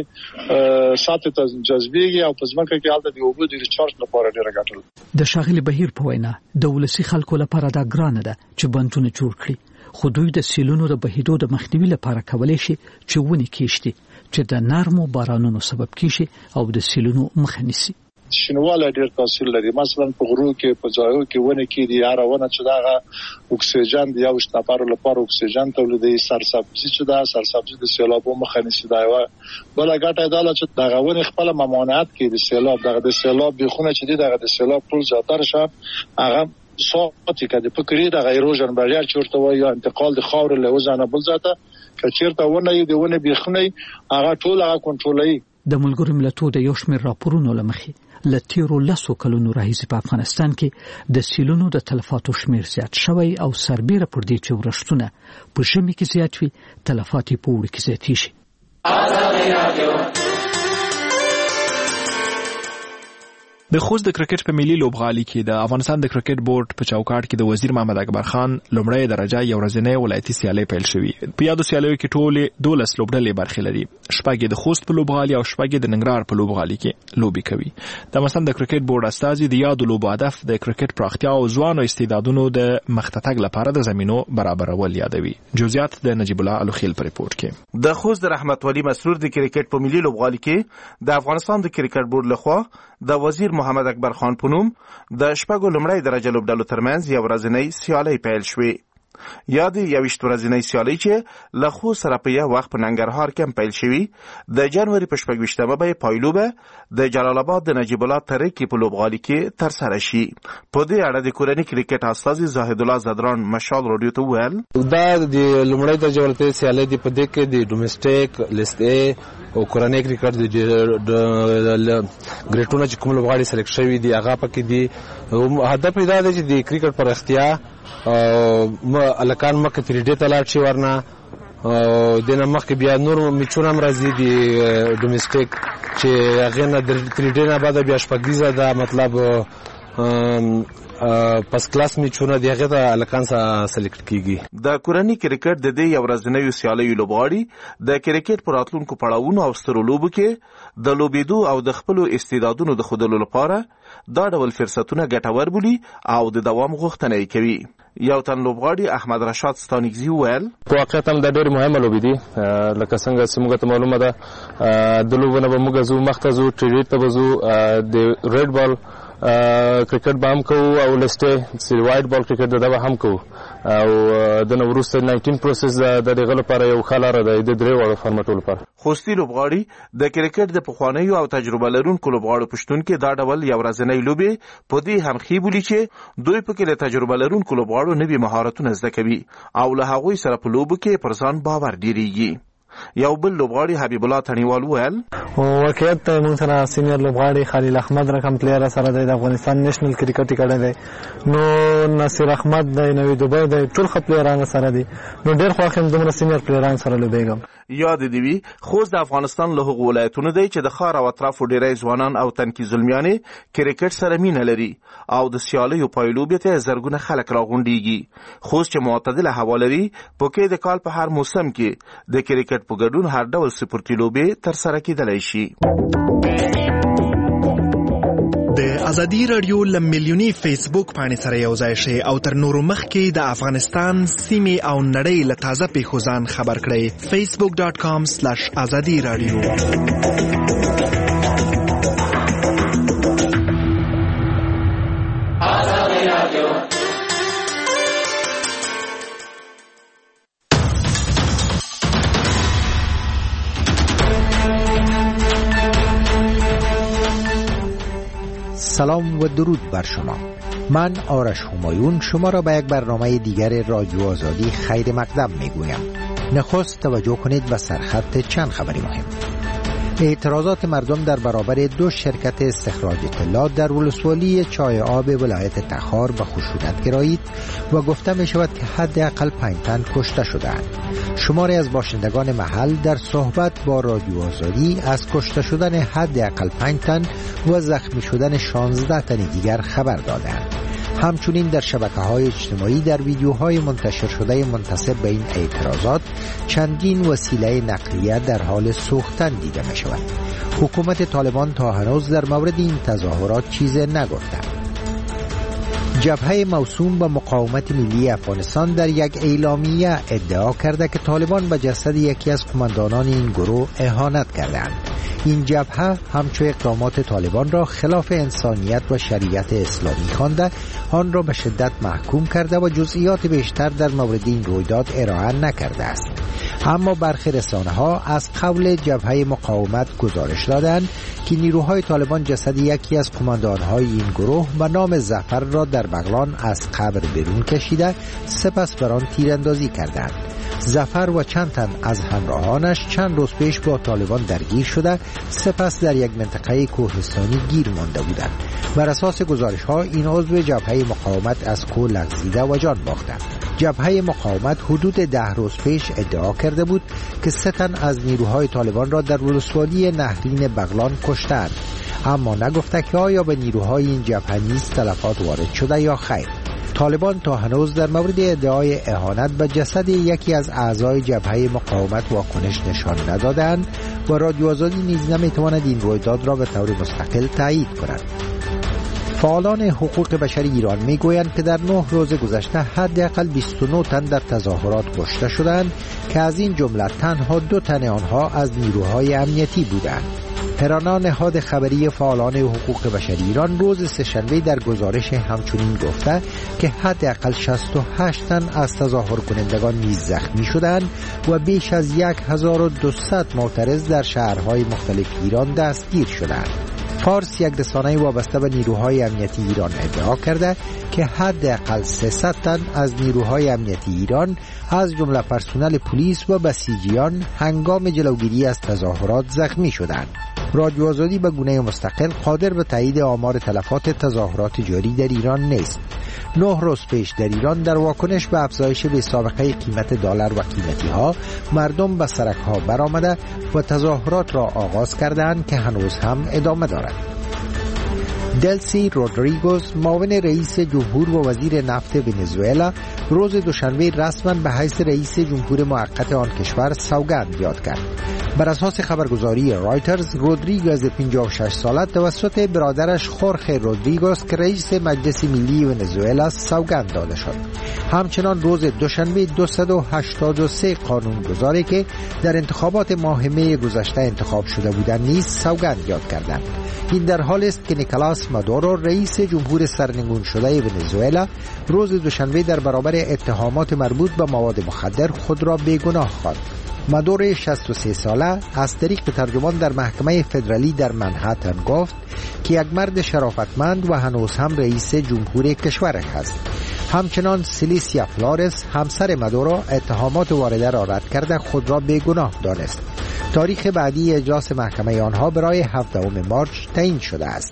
ساتي ته جذبېږي او په ځمکه کې هلته د اوبه د ریچارج لپاره ډېره ګټه لري. د شاغلي بهیر په وینا د ولسي خلکو لپاره دا ګرانه ده چې بندونه جوړ کړي، خو دوی د سیلونو د بهیدو د مخنیوي لپاره کولای شي چې ونې کېشتي چې د نرمو بارانونو سبب کیږي او د سیلونو مخه نیسي. شنواله ډېر تاثیر لري. مثلا په غرو کې په ځایو کې ونه کې دي هر ونه چې دا اکسیجن دی او شتابر لپاره اکسیجن تولیدي، سرسبزي چې دا سرسبزي د سیلابو مخه نیسي. دا یو بل غټه ډاله چې دا غونه خپل ممانعت کې د سیلاب د سیلاب بخونه چې دی د سیلاب ټول زیاتره شپ هغه ساعتي کده فکرې د غیروژن بریال چورته وای یا انتقال د خاور له وزنه بل ذاته کچیرته ونه دی ونه بخنی هغه ټول هغه کنټرولوي. د ملګرو ملتونو د یو شمېر راپورونو لمخې لتیرو 10 کلونو راهیسې په افغانستان کې د سیلونو د تلفاتو شمېر زیات شوی او سربېره پر دې چې ورښتونه په ژمي کې زیات وي، تلفات په اوړي کې زیات شي. د خوست د کرکټ په ملي لوبغالي کې د افغانستان د کرکټ بورډ په چوکاټ کې د وزیر محمد اکبر خان لومړی درجه یو ورځنی ولایتي سیالي پیل شوې. په یادو سیالیو کې ټول 12 لوبډلې برخه لري. شپږ د خوست په لوبغالي او شپږ د ننګرهار په لوبغالي کې لوبي کوي. د افغانستان د کرکټ بورډ استازي د یادو لوبو هدف د کرکټ پراختیا او ځوانو استعدادونو د مختتګ لپاره د زمينو برابرول یادوي. جزئیات د نجیب الله الوخیل په ریپورت کې. د خوست د رحمت ولی مسرور د کرکټ په ملي لوبغالي کې د افغانستان د کرکټ بورډ لخوا د وزیر محمد اکبر خان پونوم د شپږو لومړی درجه لوبډلو ترمنځ یو ورځنی سیالي پیل شوې. یا د 21 ورځنی سیالي چې له خو سره په یو وخت په ننګرهار کې پیل شوې د جنوري په 28مه به پایلوبه د جلال آباد د نجیب الله ترکی په لوبغالي کې تر سره شي. په دې اړه د کورنۍ کرکټ استاذ زاهد الله زدران مشال رادیو ته ویل دا د لومړی درجه ولایتي سیالي د په دې کې د ډومېسټیک لیست ا او کورنۍ کرکټ د ګریټونه چې کوم لوبغاړي سلیکټ شوی دی هغه پکې دی. هدف دا دی چې د کرکټ پر اختیار الکان مکه تریډې ته لاړ شي ورنه دنه مخکې بیا نور میچونه مرزي دي ډومېسټیک چې هغه نه تریډې نه بعد بیا شپږیزه دا مطلب پس کلاس میچونه دی هغه ته الکان سره سلیکټ کیږي. د کورنۍ کرکټ د دې یو ورځنیو سیالیو لوبغاړي د کرکټ پر راتلونکو پړاوونو او سترو لوبو کې د لوبېدو او د خپل استعدادونو د ښودلو لپاره دا ډول فرصتونه ګټور بولي او د دوام غوښتنه کوي. یو تن لوبغاړي احمد رشاد ستانګزي وویل واقعیت هم د ډېر مهمه لوبې دي لکه څنګه چې موږ ته معلومه ده د لوبونه به موږ ځو مخته ځو ټریډ ته به ځو د ریډ بال کرکټ به هم کوو او لسټې چې وایټ بال کرکټ ده به هم کوو او د نو وروسته 19 پروسس د دغه لپاره یو ښه لاره ده د درې وړو فارمټو لپاره. خوستي لوبغاړي د کرکټ د پخوانیو او تجربه لرونکو لوبغاړو پښتون کې دا ډول یو ورځنی لوبې په دې هم خې بولی چې دوی په کې له تجربه لرونکو لوبغاړو نوي مهارتونه زده کوي او له هغوی سره په لوبو کې پر ځان باور ډیریږي. یو بل لوبغاړي حبیب الله تڼیوال وویل واقعیت موږ سره سینیئر لوبغاړي خلیل احمد رقم پلیئر سره د افغانستان نېشنل کرکټ کډه دی نو نصیر احمد دی نوې دوبۍ دی ټول خپل پلیئران سره دي نو ډېر خوښ یم دومره سینیئر پلیئران سره لوبېږم. یاد دی وی خوست د افغانستان له هغو ولایتونو دی چې د ښار او اطرافو ډیری ځوانان او تنکي زلمیانې کرکټ سره مینه لري او د سیالیو پایلوبې ته زرګونه خلک راغونډېږي. خوست چې معتدله هوا لري په کې د کال په هر موسم کې د کرکټ په ګډون هر ډول سپورتي لوبې ترسره کېدلی شي. د ازادي رادیو لملیونی فیسبوک باندې سره یو ځای شي او تر نورو مخکې د افغانستان سیمې او نړۍ له تازه پیښو ځان خبر کړئ. facebook.com/azadi radio. سلام و درود بر شما. من آرش همایون شما را به یک برنامه دیگر رادیو آزادی خیر مقدم میگویم. نخست توجه کنید به سرخط چند خبری مهم. اعتراضات مردم در برابر 2 شرکت استخراج طلا در ولسوالی چای آب ولایت تخار به خشونت گرایید و گفته می شود که حداقل 5 تن کشته شدند. شماری از باشندگان محل در صحبت با رادیو آزادی از کشته شدن حداقل 5 تن و زخمی شدن 16 تن دیگر خبر دادند. همچنین در شبکه‌های اجتماعی در ویدیوهای منتشر شده منتسب به این اعتراضات چندین وسیله نقلیه در حال سوختن دیده می شود. حکومت طالبان تا هنوز در مورد این تظاهرات چیزی نگفته. جبهه موسوم به مقاومت ملی افغانستان در یک اعلامیه ادعا کرده که طالبان به جسد یکی از قماندانان این گروه اهانت کردند. این جبهه همچون اقدامات طالبان را خلاف انسانیت و شریعت اسلامی خوانده، آن را به شدت محکوم کرده و جزئیات بیشتر در مورد این رویداد ارائه نکرده است. اما برخی رسانه‌ها از قول جبهه مقاومت گزارش دادند که نیروهای طالبان جسد یکی از قماندان‌های این گروه به نام ظفر را در بغلان از قبر بیرون کشیده، سپس بر آن تیراندازی کردند. ظفر و چند تن از همراهانش چند روز پیش با طالبان درگیر شده، سپس در یک منطقه کوهستانی گیر مانده بودند. بر اساس گزارش‌ها این عضو جبهه مقاومت از کوه لغزیده و جان باختند. جبهه مقاومت حدود 10 روز پیش ادعا کرده بود که 3 تن از نیروهای طالبان را در ولسوالی نهرین بغلان کشتند، اما نگفته که آیا به نیروهای این جبهه نیز تلفات وارد شده یا خیر. طالبان تا هنوز در مورد ادعای اهانت به جسد یکی از اعضای جبهه مقاومت واکنش نشان ندادند و رادیو آزادی نیز نمیتواند این رویداد را به طور مستقل تایید کند. فعالان حقوق بشر ایران میگویند که در 9 روز گذشته حداقل 29 تن در تظاهرات کشته شدند که از این جمله تنها 2 تن آنها از نیروهای امنیتی بودند. هرانا نهاد خبری فعالان حقوق بشر ایران روز سه‌شنبه در گزارش همچنین گفته که حداقل 68 تن از تظاهر کنندگان نیز زخمی شدند و بیش از 1200 معترض در شهرهای مختلف ایران دستگیر شدند. فارس یک رسانه وابسته به نیروهای امنیتی ایران ادعا کرده که حداقل 300 تن از نیروهای امنیتی ایران از جمله پرسنل پلیس و بسیجیان هنگام جلوگیری از تظاهرات زخمی شدند. رادیو آزادی به گونه مستقل قادر به تایید آمار تلفات تظاهرات جاری در ایران نیست. 9 روز پیش در ایران در واکنش به افزایش بی‌سابقه قیمت دلار و قیمتی‌ها مردم به سرک‌ها برآمده و تظاهرات را آغاز کردند که هنوز هم ادامه دارد. دلسی رودریگوز معاون رئیس جمهور و وزیر نفت ونزوئلا روز دوشنبه رسما به حیث رئیس جمهور موقت آن کشور سوگند یاد کرد. بر اساس خبرگزاری رایترز، رودریگوز 56 ساله توسط برادرش خورخه رودریگوز که رئیس مجلس ملی ونزوئلا سوگند داده شد. همچنان روز دوشنبه 283 قانونگذاری که در انتخابات ماه می گذشته انتخاب شده بودند نیز سوگند یاد کردند. این در حالی است که نیکولاس مادورو رئیس جمهور سرنگون شده ونزوئلا روز دوشنبه در برابر اتهامات مربوط به مواد مخدر خود را بیگناه خواند. مادورو 63 ساله از طریق ترجمان در محکمه فدرالی در منهاتن گفت که یک مرد شرافتمند و هنوز هم رئیس جمهور کشورش است. همچنان سیلیسیا فلورس همسر مادورو اتهامات وارده را رد کرده خود را بیگناه دانست. تاریخ بعدی اجلاس محکمه آنها برای 17 مارچ تعیین شده است.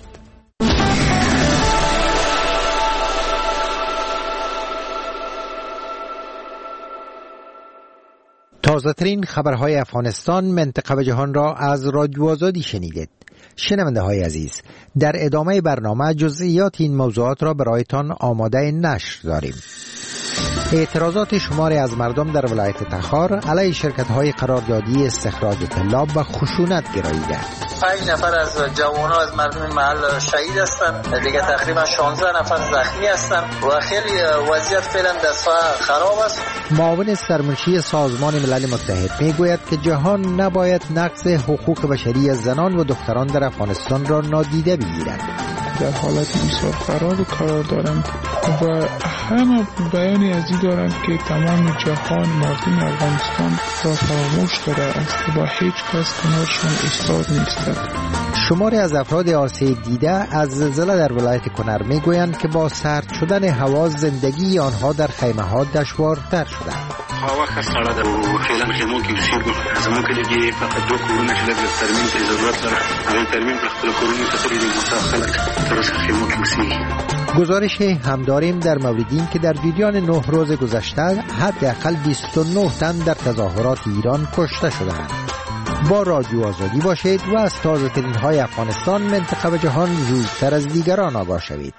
تازه‌ترین خبرهای افغانستان، منطقه و جهان را از رادیو آزادی شنیدید. شنونده های عزیز، در ادامه برنامه جزئیات این موضوعات را برایتان آماده نشر داریم. اعتراضات شماری از مردم در ولایت تخار علیه شرکت‌های قراردادی استخراج طلا به خشونت گراییده. 5 نفر از جوانان از مردم محل شهید هستند، دیگه تقریبا 16 نفر زخمی هستند و خیلی وضعیت فعلا دستگاه خراب است. معاون سرمنشی سازمان ملل متحد میگوید که جهان نباید نقض حقوق بشری زنان و دختران در افغانستان را نادیده بگیرد. در حالت بسیار خراب قرار دارند و همه بیانی از این دارند که تمام جهان مردم افغانستان را فراموش کرده است و هیچ کس کنارشان ایستاد نیستند. شماری از افراد آسیب دیده از زلزله در ولایت کنر میگویند که با سرد شدن هوا زندگی آنها در خیمه ها دشوارتر شده. هوا خسته ده او فعلا خیمو کې اوسېږو. زموږ کلی کې فقط 2 کورونه چې لږ ترمیم ته ضرورت لري. هغه ترمیم پر خپل کورونو ته تللي دي. خلک تر اوسه خیمو کې اوسېږي. گزارش هم داریم در مورد این که در جریان 9 روز گذشته حداقل 29 تن در تظاهرات ایران کشته شدند. با رادیو آزادی باشید و از تازه‌ترین های افغانستان، منطقه و جهان زودتر از دیگران آگاه شوید.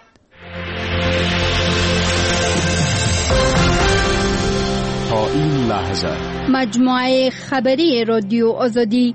تا این لحظه مجموعه خبری رادیو آزادی.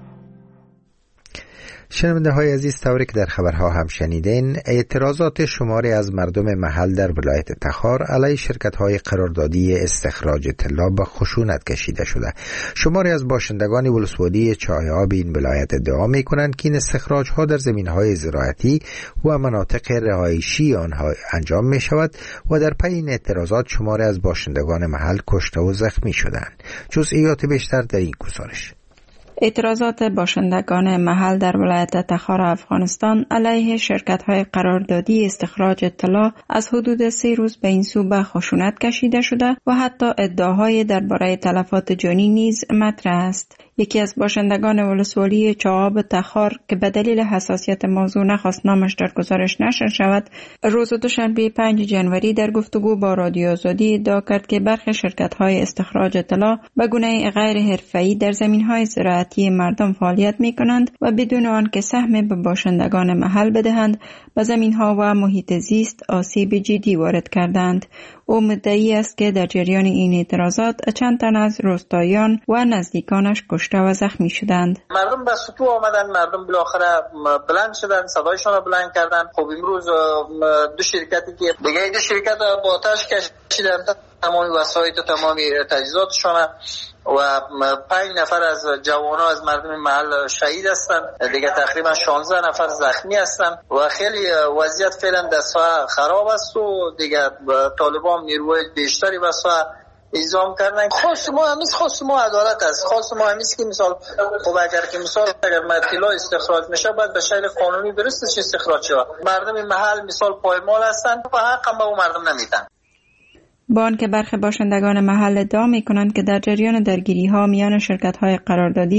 شنونده های عزیز، طوری که در خبرها هم شنیدین، اعتراضات شماری از مردم محل در ولایت تخار علیه شرکت های قراردادی استخراج طلا به خشونت کشیده شده. شماری از باشندگان ولسوالی چایاب این ولایت ادعا می کنند که این استخراج ها در زمین های زراعتی و مناطق رهایشی آنها انجام می شود و در پی این اعتراضات شماری از باشندگان محل کشته و زخمی شدند. جزئیات بیشتر در این گزارش. اعتراضات باشندگان محل در ولایت تخار افغانستان علیه شرکت‌های قراردادی استخراج طلا از حدود 3 روز به این سو به خشونت کشیده شده و حتی ادعاهای درباره تلفات جانی نیز مطرح است. یکی از باشندگان ولسوالی چااب تخار که به دلیل حساسیت موضوع نخواست نامش در گزارش نشر شود، روز دوشنبه 5 جنوری در گفتگو با رادیو آزادی ادعا کرد که برخی شرکت‌های استخراج طلا به گونه غیر حرفه‌ای در زمین‌های زراعتی مردم فعالیت می‌کنند و بدون آنکه سهم به باشندگان محل بدهند به زمین‌ها و محیط زیست آسیب جدی وارد کردند. او مدعی است که در جریان این اعتراضات چند تن از روستاییان و نزدیکانش کشته و زخمی شدند. مردم به سطوح آمدن، مردم بالاخره بلند شدن، صدایشان را بلند کردن. خب امروز 2 شرکتی که دیگه این 2 شرکت با آتش کشیدن تمام وسایل و تمام تجهیزاتشان و 5 نفر از جوانان از مردم محل شهید هستند، دیگه تقریبا 16 نفر زخمی هستند و خیلی وضعیت فعلا دستگاه خراب است و دیگه طالبان نیروی بیشتری واسه اعزام کردن. خواست ما عدالت است. خواست ما همیست که مثال خب اگر طلا استخراج میشه باید به شکل قانونی درستش استخراج شود. مردم محل مثال پایمال هستند و حق هم به اون مردم نمیدن. با آنکه برخی باشندگان محل ادعا می‌کنند که در جریان درگیری‌ها میان شرکت‌های قراردادی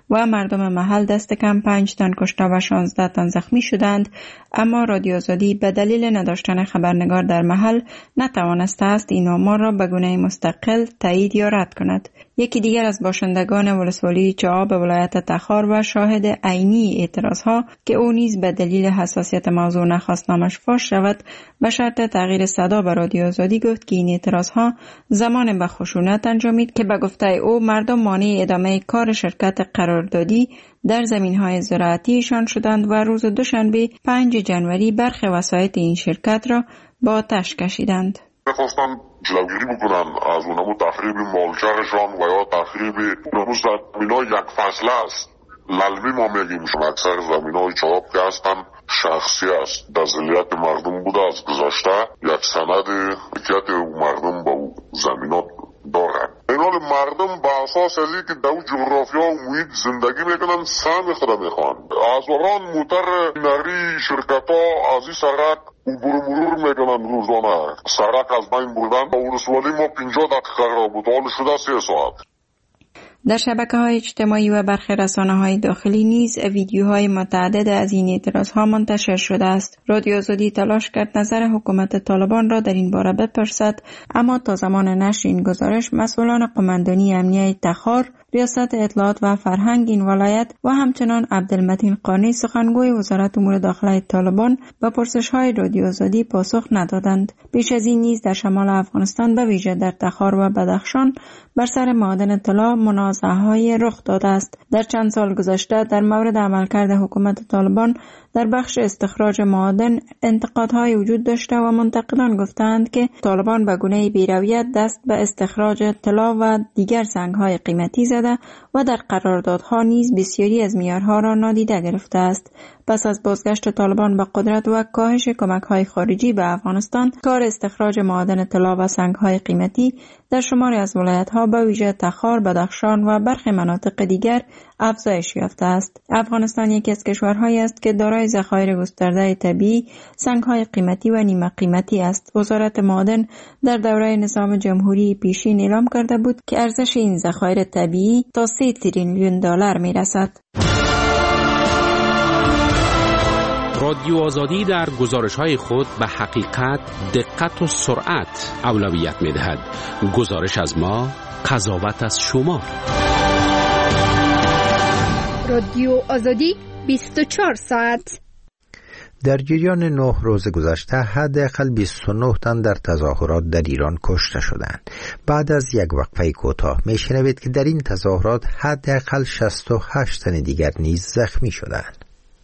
و مردم محل دست کم 5 تن کشته و 16 تن زخمی شدند، اما رادیو آزادی به دلیل نداشتن خبرنگار در محل نتوانسته است این آمار را به گونه مستقل تایید یا رد کند. یکی دیگر از باشندگان ولسوالی چاه به ولایت تخار و شاهد عینی اعتراضها که او نیز به دلیل حساسیت موضوع نخواست نامش فاش شود به شرط تغییر صدا به رادیو آزادی گفت که این اعتراضها زمان به خشونت انجامید که به گفته او مردم مانع ادامه کار شرکت قراردادی در زمین‌های زراعتیشان شدند و روز دوشنبه 5 جنوری برخی وسایط این شرکت را با آتش کشیدند. می‌خواستند جلوگیری بکنن از اونمو تخریب مالچه‌شان و یا تخریب اونمو زمین‌های یک فصله است. للمی ما میگیم اکثر زمین‌های چاب که هستن شخصی است. دزلیت مردم بوده از گذشته، یک سند ملکیت مردم با زمینات دارن. این حال مردم با اساس از اینکه در جغرافیا و محیط زندگی میکنن سهم خود میخوان. از وقان موتر نری شرکت ها از این سرک عبور مرور میکنن روزانه. سرک از بین بردن با ولسوالی ما 50 دقیقه را بود، حال شده 3 ساعت. در شبکه‌های اجتماعی و برخی رسانه‌های داخلی نیز ویدیوهای متعدد از این اعتراض‌ها منتشر شده است. رادیو آزادی تلاش کرد نظر حکومت طالبان را در این باره بپرسد، اما تا زمان نشر این گزارش مسئولان قماندانی امنیه تخار، ریاست اطلاعات و فرهنگ این ولایت و همچنان عبدالمتین قانی سخنگوی وزارت امور داخلی طالبان به پرسش‌های رادیو آزادی پاسخ ندادند. بیش از این نیز در شمال افغانستان به ویژه در تخار و بدخشان بر سر معادن طلا منازعه‌های رخ داده است. در چند سال گذشته در مورد عملکرد حکومت طالبان در بخش استخراج معادن انتقادهای وجود داشته و منتقدان گفتند که طالبان به گونه بی‌رویت دست به استخراج طلا و دیگر سنگ‌های قیمتی زده و در قراردادها نیز بسیاری از معیارها را نادیده گرفته است. پس از بازگشت طالبان به قدرت و کاهش کمک‌های خارجی به افغانستان، کار استخراج معادن طلا و سنگ‌های قیمتی در شماری از ولایت‌ها به ویژه تخار، بدخشان و برخی مناطق دیگر افزایش یافته است. افغانستان یکی از کشورهایی است که دارای ذخایر گسترده طبیعی، سنگ‌های قیمتی و نیمه قیمتی است. وزارت معادن در دوره نظام جمهوری پیشین اعلام کرده بود که ارزش این ذخایر طبیعی تا 3 تریلیون دلار می‌رسد. رادیو آزادی در گزارش‌های خود به حقیقت، دقت و سرعت اولویت می‌دهد. گزارش از ما، قضاوت از شما. رادیو آزادی 24 ساعت. در جریان 9 روز گذشته حداقل 29 تن در تظاهرات در ایران کشته شدند. بعد از یک وقفه کوتاه میشنوید که در این تظاهرات حداقل 68 تن دیگر نیز زخمی شدند.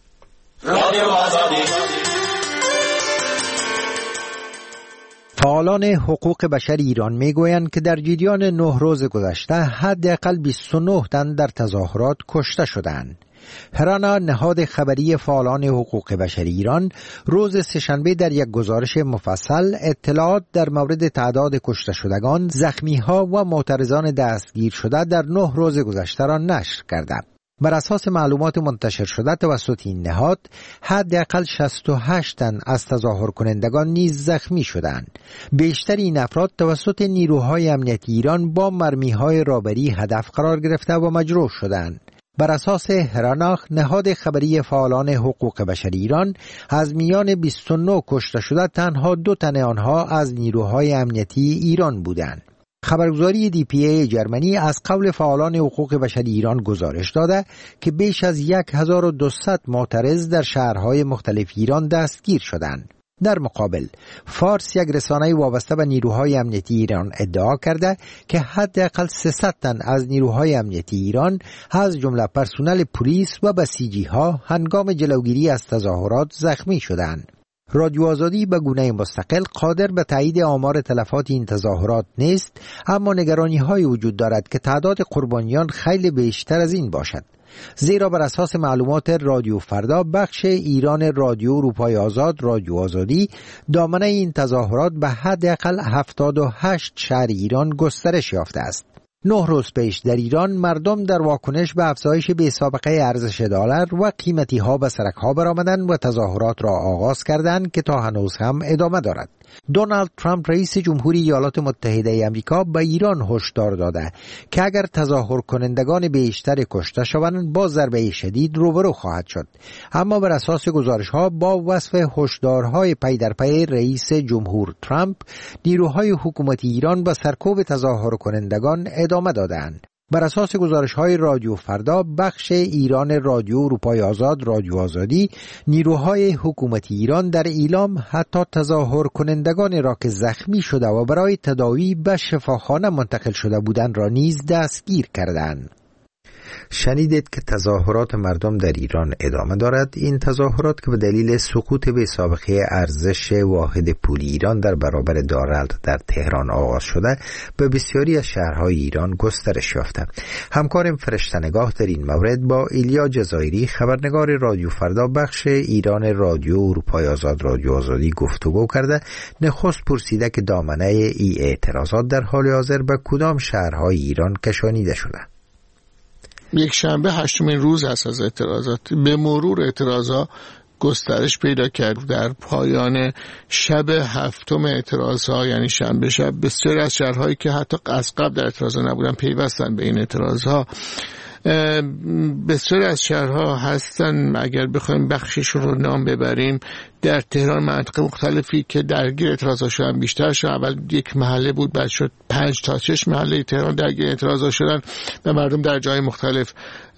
فعالان حقوق بشر ایران میگویند که در جریان 9 روز گذشته حداقل 29 تن در تظاهرات کشته شدند. هرانا، نهاد خبری فعالان حقوق بشر ایران، روز سه‌شنبه در یک گزارش مفصل اطلاعات در مورد تعداد کشته شدگان، زخمی‌ها و معترضان دستگیر شده در 9 روز گذشته را نشر کرده. بر اساس معلومات منتشر شده توسط این نهاد، حداقل 68 تن از تظاهر کنندگان نیز زخمی شدند. بیشتر این افراد توسط نیروهای امنیتی ایران با مرمی‌های رابری هدف قرار گرفته و مجروح شدند. بر اساس هراناخ، نهاد خبری فعالان حقوق بشر ایران، از میان 29 کشته شده تنها 2 تن آنها از نیروهای امنیتی ایران بودند. خبرگزاری DPA جرمنی از قول فعالان حقوق بشر ایران گزارش داده که بیش از 1200 معترض در شهرهای مختلف ایران دستگیر شدند. در مقابل، فارس، یک رسانه وابسته به نیروهای امنیتی ایران، ادعا کرده که حداقل 300 تن از نیروهای امنیتی ایران از جمله پرسنل پلیس و بسیجی‌ها هنگام جلوگیری از تظاهرات زخمی شدند. رادیو آزادی به گونه مستقل قادر به تایید آمار تلفات این تظاهرات نیست، اما نگرانی‌های وجود دارد که تعداد قربانیان خیلی بیشتر از این باشد. زیرا بر اساس معلومات رادیو فردا، بخش ایران رادیو اروپای آزاد، رادیو آزادی، دامنه این تظاهرات به حداقل 78 شهر ایران گسترش یافته است. 9 روز پیش در ایران مردم در واکنش به افزایش بی‌سابقه ارزش دلار و قیمتی‌ها به سرک‌ها برآمدند و تظاهرات را آغاز کردند که تا هنوز هم ادامه دارد. دونالد ترامپ رئیس جمهوری ایالات متحده آمریکا به ایران هشدار داده که اگر تظاهر کنندگان بیشتر کشته شوند با ضربه شدید روبرو خواهد شد. اما بر اساس گزارش‌ها با وصف هشدارهای پی در پی رئیس جمهور ترامپ، نیروهای حکومتی ایران به سرکوب تظاهر کنندگان ادامه دادند. بر اساس گزارش‌های رادیو فردا، بخش ایران رادیو اروپای آزاد رادیو آزادی، نیروهای حکومتی ایران در ایلام حتی تظاهر کنندگان را که زخمی شده و برای تداوی به شفاخانه منتقل شده بودند را نیز دستگیر کردند. شنیدید که تظاهرات مردم در ایران ادامه دارد. این تظاهرات که به دلیل سقوط بی سابقه ارزش واحد پولی ایران در برابر دارالد در تهران آغاز شده، به بسیاری از شهرهای ایران گسترش یافته. همکارم فرشته‌نگاه در این مورد با ایلیا جزایری، خبرنگار رادیو فردا بخش ایران رادیو اروپای آزاد رادیو آزادی گفتگو کرده. نخست پرسیده که دامنه ای اعتراضات در حال حاضر به کدام شهرهای ایران کشانیده شده. یک شنبه 8مین روز هست از اعتراضات. به مرور اعتراضات گسترش پیدا کرد. در پایان شب 7 اعتراضات، یعنی شنبه شب، بسیاری از شهرهایی که حتی از قبل در اعتراضات نبودن پیوستن به این اعتراضات. بسیاری از شهرها هستن، اگر بخوایم بخششون رو نام ببریم، در تهران مناطق مختلفی که درگیر اعتراضات شدن بیشتر شد. اول یک محله بود، بعد شد 5 تا 6 محله تهران درگیر اعتراضات شدن و مردم در جای مختلف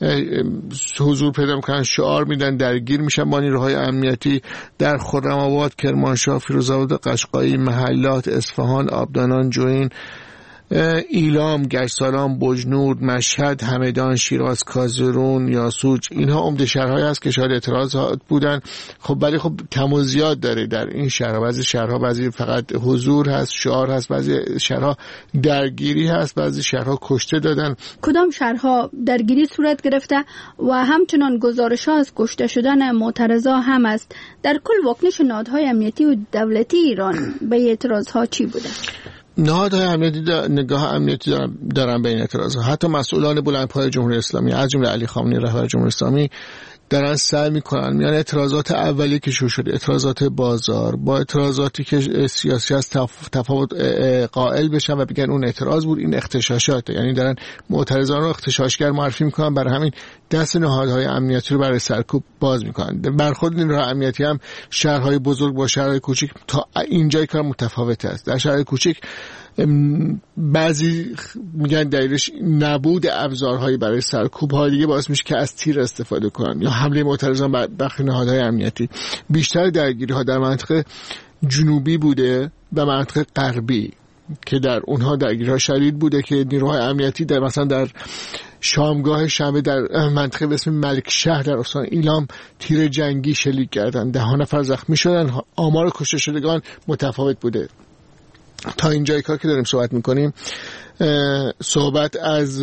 حضور پیدا میکنن، شعار میدن، درگیر میشن با نیروهای امنیتی. در خرم‌آباد، کرمانشاه، فیروزآباد، قشقایی، محلات، اصفهان، آبادان، جوین، ایلام، گشتسالان، بجنورد، مشهد، همدان، شیراز، کازرون، یاسوج، اینها عمده شهرهایی هست که شاهد اعتراضات بودن. خب ولی خب کم و زیاد داره در این شهرها. بعضی شهرها بعضی فقط حضور هست، شعار هست، بعضی شهرها درگیری هست، بعضی شهرها کشته دادن. کدام شهرها درگیری صورت گرفته و همچنان گزارش‌ها از کشته شدن معترضا هم است. در کل واکنش نهادهای امنیتی و دولتی ایران به اعتراضها چی بوده؟ نهادهای امنیتی نگاه امنیتی دارن به این اعتراضات. حتی مسئولان بلندپایه جمهوری اسلامی از جمله علی خامنه‌ای رهبر جمهوری اسلامی دارن سعی میکنن میان اعتراضات اولیه که شروع شده، اعتراضات بازار، با اعتراضاتی که سیاسی از تفاوت قائل بشن و بگن اون اعتراض بود، این اغتشاشاته. یعنی دارن معترضان رو اغتشاشگر معرفی میکنن، برای همین دست نهادهای امنیتی رو برای سرکوب باز میکنن. برخورد نیروهای امنیتی هم شهرهای بزرگ با شهرهای کوچیک تا اینجای کار متفاوت است. در شهرهای کوچیک بعضی میگن دلیلش نبود ابزارهایی برای سرکوب، های دیگه باعث میشه که از تیر استفاده کنن یا حمله معترضان بر برخی نهادهای امنیتی. بیشتر درگیری ها در منطقه جنوبی بوده و منطقه غربی که در اونها درگیری ها شدید بوده که نیروهای امنیتی در مثلا در شامگاه شنبه در منطقه به اسم ملک شهر در استان ایلام تیر جنگی شلیک کردن، 10 نفر زخمی شدن. آمار کشته شدگان متفاوت بوده. تا اینجای کار که داریم صحبت میکنیم صحبت از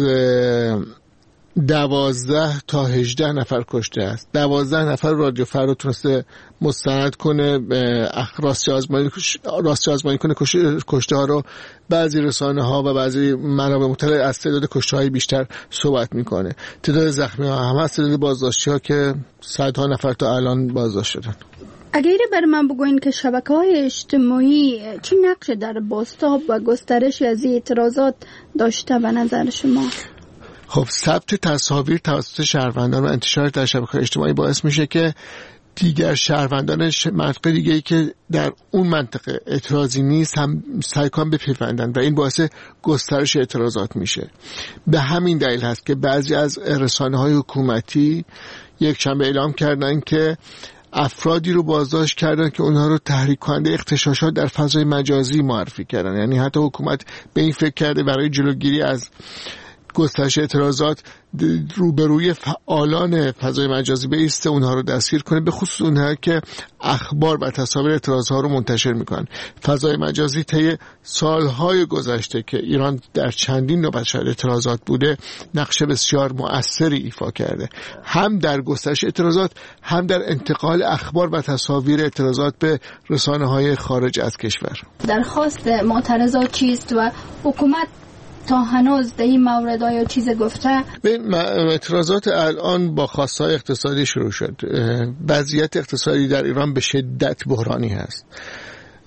12 تا 18 نفر کشته است. 12 نفر رادیو فردا تونسته مستند کنه، راستی آزمایی کنه کشته ها رو. بعضی رسانه ها و بعضی منابع مطلع از تعداد کشته های بیشتر صحبت میکنه. تعداد زخمی ها هم هست، تعداد بازداشتی ها که صدها نفر تا الان بازداشت شدن. اگر بر من بگوین که شبکه‌های اجتماعی چی نقش در بازتاب و گسترش از اعتراضات داشته به نظر شما؟ خب ثبت تصاویر توسط شهروندان و انتشار در شبکه‌های اجتماعی باعث میشه که دیگر شهروندان منطقه دیگه‌ای که در اون منطقه اعتراضی نیست هم سعی کنن بپیوندن و این باعث گسترش اعتراضات میشه. به همین دلیل هست که بعضی از رسانه‌های حکومتی یک شنبه اعلام کردن که افرادی رو بازداشت کردن که اونها رو تحریک کننده اغتشاشات در فضای مجازی معرفی کردن. یعنی حتی حکومت به این فکر کرده برای جلوگیری از گسترش اعتراضات روبروی فعالان فضای مجازی بایسته، اونها رو دستگیر کنه، به خصوص اونها که اخبار و تصاویر اعتراضها رو منتشر میکنن. فضای مجازی طی سالهای گذشته که ایران در چندین نوبت شاهد اعتراضات بوده نقش بسیار مؤثری ایفا کرده، هم در گسترش اعتراضات هم در انتقال اخبار و تصاویر اعتراضات به رسانه‌های خارج از کشور. درخواست معترضات چیست و حکومت تا هنوز در این مورد آیا چیز گفته؟ اعتراضات الان با خواستهای اقتصادی شروع شد. وضعیت اقتصادی در ایران به شدت بحرانی هست.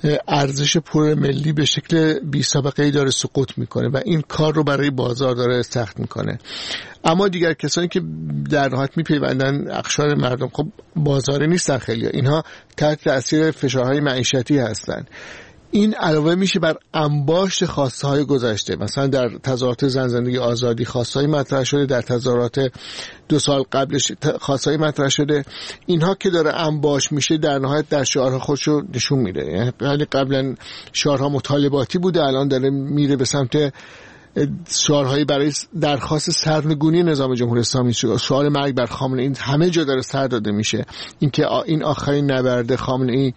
ارزش پول ملی به شکل بی سابقه‌ای داره سقوط میکنه و این کار رو برای بازار داره سخت میکنه. اما دیگر کسانی که در نهایت میپیوندن اقشار مردم، خب بازاری نیستن خیلی، اینها تحت تاثیر فشارهای معیشتی هستن. این علاوه میشه بر انباشت خواسته های گذشته. مثلا در تظاهرات زن زندگی آزادی خواسته های مطرح شده، در تظاهرات 2 سال قبلش خواسته های مطرح شده. اینها که داره انباشت میشه در نهایت در شعارها خودشو نشون میده. یعنی قبلا شعارها مطالباتی بوده، الان داره میره به سمت شعارهایی برای درخواست سرنگونی نظام جمهوری اسلامی، شعار مرگ بر خامنه ای همه جا داره سر داده میشه. اینکه این آخرین نبرد خامنه ای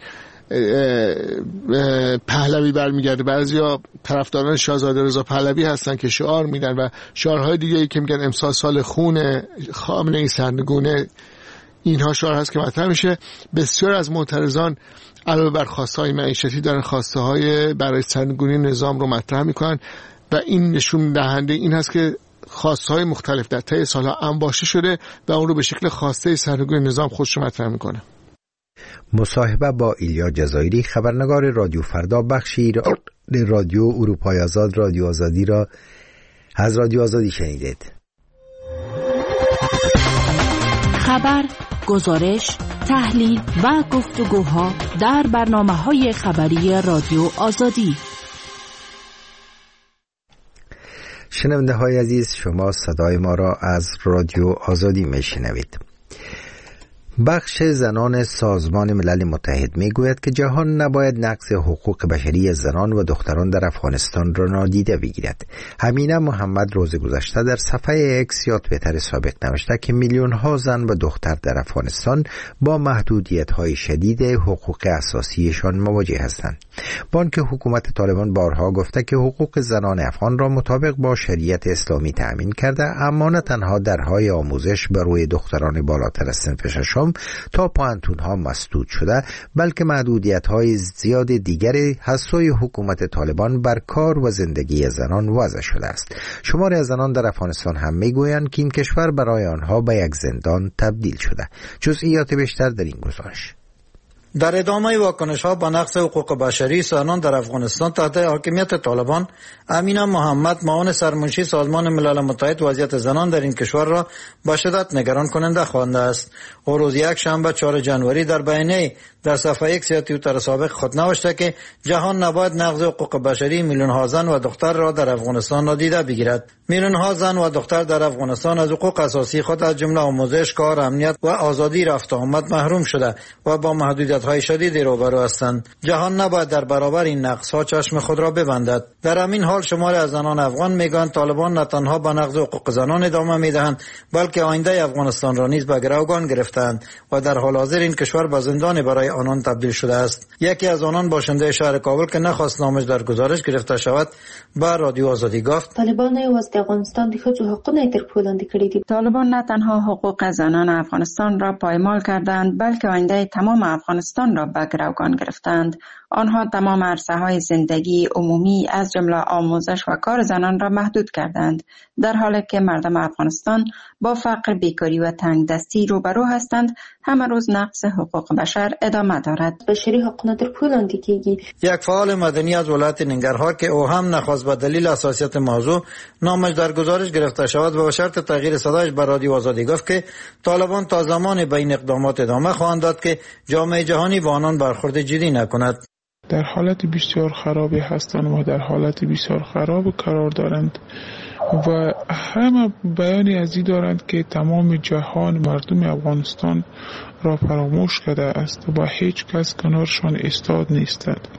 پهلوی برمیگرده. بعضیا طرفداران شاهزاده رضا پهلوی هستن که شعار میدن و شعارهای دیگه‌ای که میگن امسال سال خون خامنه ای سرنگونه، اینها شعار هست که مطرح میشه. بسیار از معترضان علاوه بر خواسته‌های معیشتی دارن خواسته‌های برای سرنگونی نظام رو مطرح میکنن و این نشون دهنده این هست که خواسته‌های مختلف در طی سالها انباشته شده و اون رو به شکل خواسته سرنگونی نظام خودش رو مطرح میکنه. مصاحبه با ایلیا جزایری، خبرنگار رادیو فردا، بخشی رادیو اروپای آزاد، رادیو آزادی را از رادیو آزادی شنیدید. خبر، گزارش، تحلیل و گفتگوها در برنامه‌های خبری رادیو آزادی. شنونده های عزیز، شما صدای ما را از رادیو آزادی میشنوید. بخش زنان سازمان ملل متحد میگوید که جهان نباید نقض حقوق بشری زنان و دختران در افغانستان را نادیده بگیرد. همینه محمد روز گذشته در صفحه اکس یا توییتر سابق نوشته که میلیون ها زن و دختر در افغانستان با محدودیت های شدید حقوق اساسیشان مواجه هستند. بانک حکومت طالبان بارها گفته که حقوق زنان افغان را مطابق با شریعت اسلامی تأمین کرده، اما نه تنها درهای آموزش بر روی دختران بالاتر از صنف ششم تا پانتونها مسدود شده، بلکه محدودیت‌های زیاد دیگری حسای حکومت طالبان بر کار و زندگی زنان وضع شده است. شماری از زنان در افغانستان هم میگویند که این کشور برای آنها به یک زندان تبدیل شده. جزئیات بیشتر در این گزارش. در ادامه واکنش‌ها به نقض حقوق بشری زنان در افغانستان تحت حاکمیت طالبان، امینه محمد، معاون سرمنشی سازمان ملل متحد وضعیت زنان در این کشور را به شدت نگران کننده خوانده است. او روز یک شنبه 4 جنوری در بیانیه در صفحه ایکس یا توییتر سابق خود نوشته که جهان نباید نقض حقوق بشری میلیون ها زن و دختر را در افغانستان نادیده بگیرد. میلیون ها زن و دختر در افغانستان از حقوق اساسی خود از جمله آموزش، کار، امنیت و آزادی رفت و آمد محروم شده و با محدودیت‌های شدیدی روبرو هستند. جهان نباید در برابر این نقص‌ها چشم خود را ببندد. در همین حال شماری از زنان افغان میگویند طالبان نه تنها به نقض حقوق زنان ادامه میدهند، بلکه آینده افغانستان را نیز به گروگان گرفتند و در حال حاضر این کشور به زندان برای آنان تبدیل شده است. یکی از آنان باشنده شهر کابل که نخواست نامش در گزارش گرفته شود به رادیو آزادی گفت: طالبان یوازې د افغانستان د ښځو حقونه تر پښو لاندې کړي دي. طالبان نه تنها حقوق زنان افغانستان را پایمال کردند، بلکه آینده تمام افغانستان را به گروگان گرفتند. آنها تمام عرصه‌های زندگی عمومی از جمله آموزش و کار زنان را محدود کردند، در حالی که مردم افغانستان با فقر، بیکاری و تنگدستی روبرو هستند. همه روز نقض حقوق بشر ادامه دارد. بشری حقوق در پښو لاندې کیږي. یک فعال مدنی از ولایت ننگرهار که او هم نخواست به دلیل حساسیت موضوع نامش در گزارش گرفته شود و به شرط تغییر صدایش به رادیو آزادی گفت که طالبان تا زمان به این اقدامات ادامه خواهند داد که جامعه جهانی با آنان برخورد جدی نکند. در حالت بسیار خرابی هستند و در حالت بسیار خراب قرار دارند و همه بیانی از این دارند که تمام جهان مردم افغانستان را فراموش کرده است و هیچ کس کنارشان ایستاد نیستند.